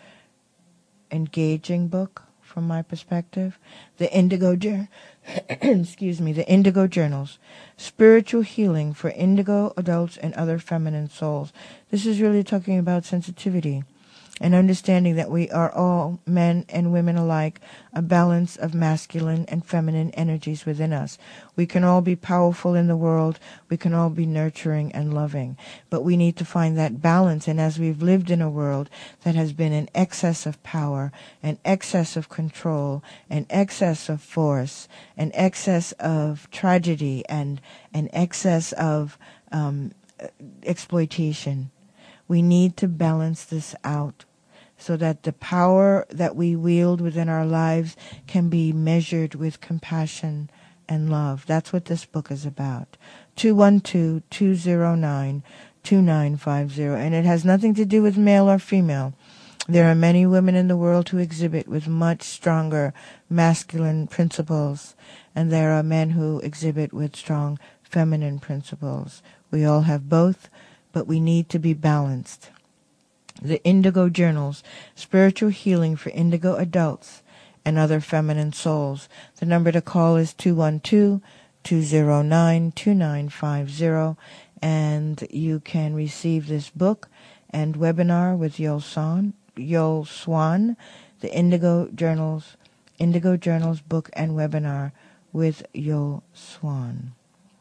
engaging book from my perspective. The Indigo Jour- excuse me, the Indigo Journals, Spiritual Healing for Indigo Adults and Other Feminine Souls. This is really talking about sensitivity and understanding that we are all, men and women alike, a balance of masculine and feminine energies within us. We can all be powerful in the world. We can all be nurturing and loving. But we need to find that balance. And as we've lived in a world that has been an excess of power, an excess of control, an excess of force, an excess of tragedy, and an excess of um, exploitation, we need to balance this out so that the power that we wield within our lives can be measured with compassion and love. That's what this book is about. two one two, two zero nine, two nine five zero. And it has nothing to do with male or female. There are many women in the world who exhibit with much stronger masculine principles, and there are men who exhibit with strong feminine principles. We all have both, but we need to be balanced. The Indigo Journals, Spiritual Healing for Indigo Adults and Other Feminine Souls. The number to call is two one two, two zero nine, two nine five zero, and you can receive this book and webinar with Yul Swan, Yul Swan, the Indigo Journals, Indigo Journals book and webinar with Yul Swan.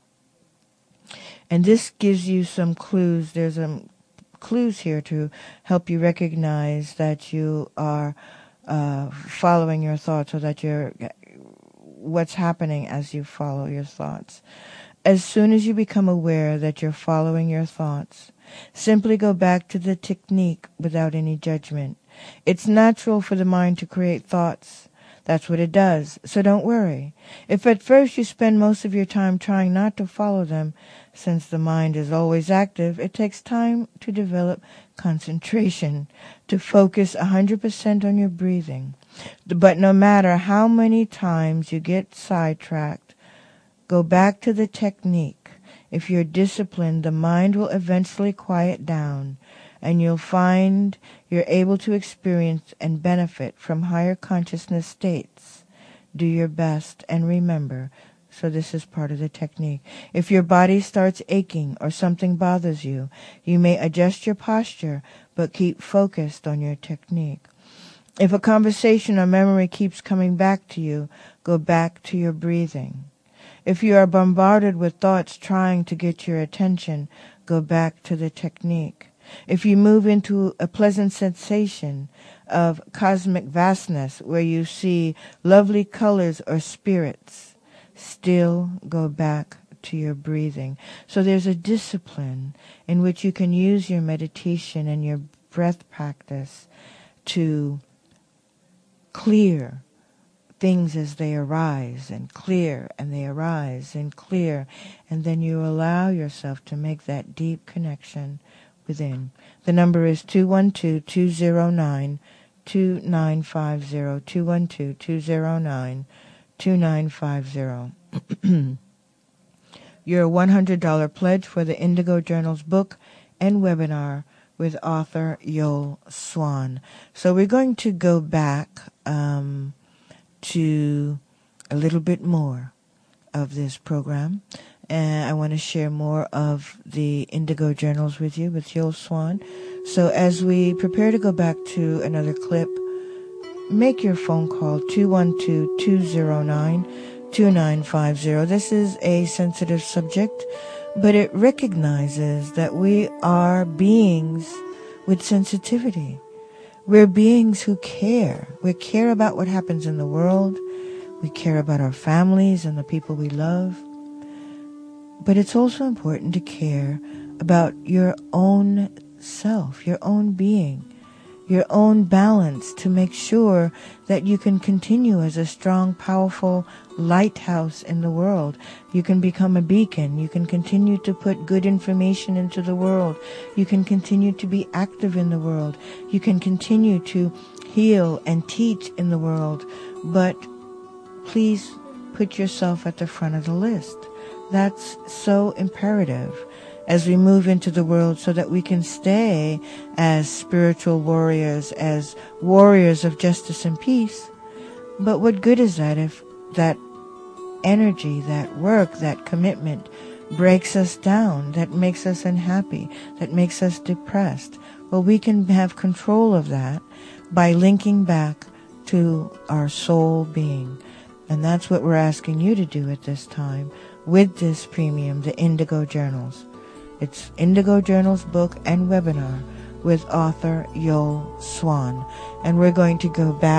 And this gives you some clues. There's some clues here to help you recognize that you are uh, following your thoughts, or that you're what's happening as you follow your thoughts. As soon as you become aware that you're following your thoughts, simply go back to the technique without any judgment. It's natural for the mind to create thoughts. That's what it does. So don't worry. If at first you spend most of your time trying not to follow them, since the mind is always active, it takes time to develop concentration, to focus one hundred percent on your breathing. But no matter how many times you get sidetracked, go back to the technique. If you're disciplined, the mind will eventually quiet down, and you'll find you're able to experience and benefit from higher consciousness states. Do your best and remember. So this is part of the technique. If your body starts aching or something bothers you, you may adjust your posture, but keep focused on your technique. If a conversation or memory keeps coming back to you, go back to your breathing. If you are bombarded with thoughts trying to get your attention, go back to the technique. If you move into a pleasant sensation of cosmic vastness where you see lovely colors or spirits, still go back to your breathing. So there's a discipline in which you can use your meditation and your breath practice to clear things as they arise, and clear, and they arise, and clear, and then you allow yourself to make that deep connection within. The number is two one two, two zero nine, two nine five zero, two one two, two zero nine, two nine five zero. Your one hundred dollars pledge for the Indigo Journals book and webinar with author Yul Swan. So we're going to go back um, to a little bit more of this program. And I want to share more of the Indigo Journals with you, with Yul Swan. So as we prepare to go back to another clip, make your phone call, two one two, two zero nine, two nine five zero. This is a sensitive subject, but it recognizes that we are beings with sensitivity. We're beings who care. We care about what happens in the world. We care about our families and the people we love. But it's also important to care about your own self, your own being, your own balance, to make sure that you can continue as a strong, powerful lighthouse in the world. You can become a beacon. You can continue to put good information into the world. You can continue to be active in the world. You can continue to heal and teach in the world. But please put yourself at the front of the list. That's so imperative as we move into the world, so that we can stay as spiritual warriors, as warriors of justice and peace. But what good is that if that energy, that work, that commitment breaks us down, that makes us unhappy, that makes us depressed? Well, we can have control of that by linking back to our soul being. And that's what we're asking you to do at this time with this premium, the Indigo Journals. It's Indigo Journals book and webinar with author Yoel Swan. And we're going to go back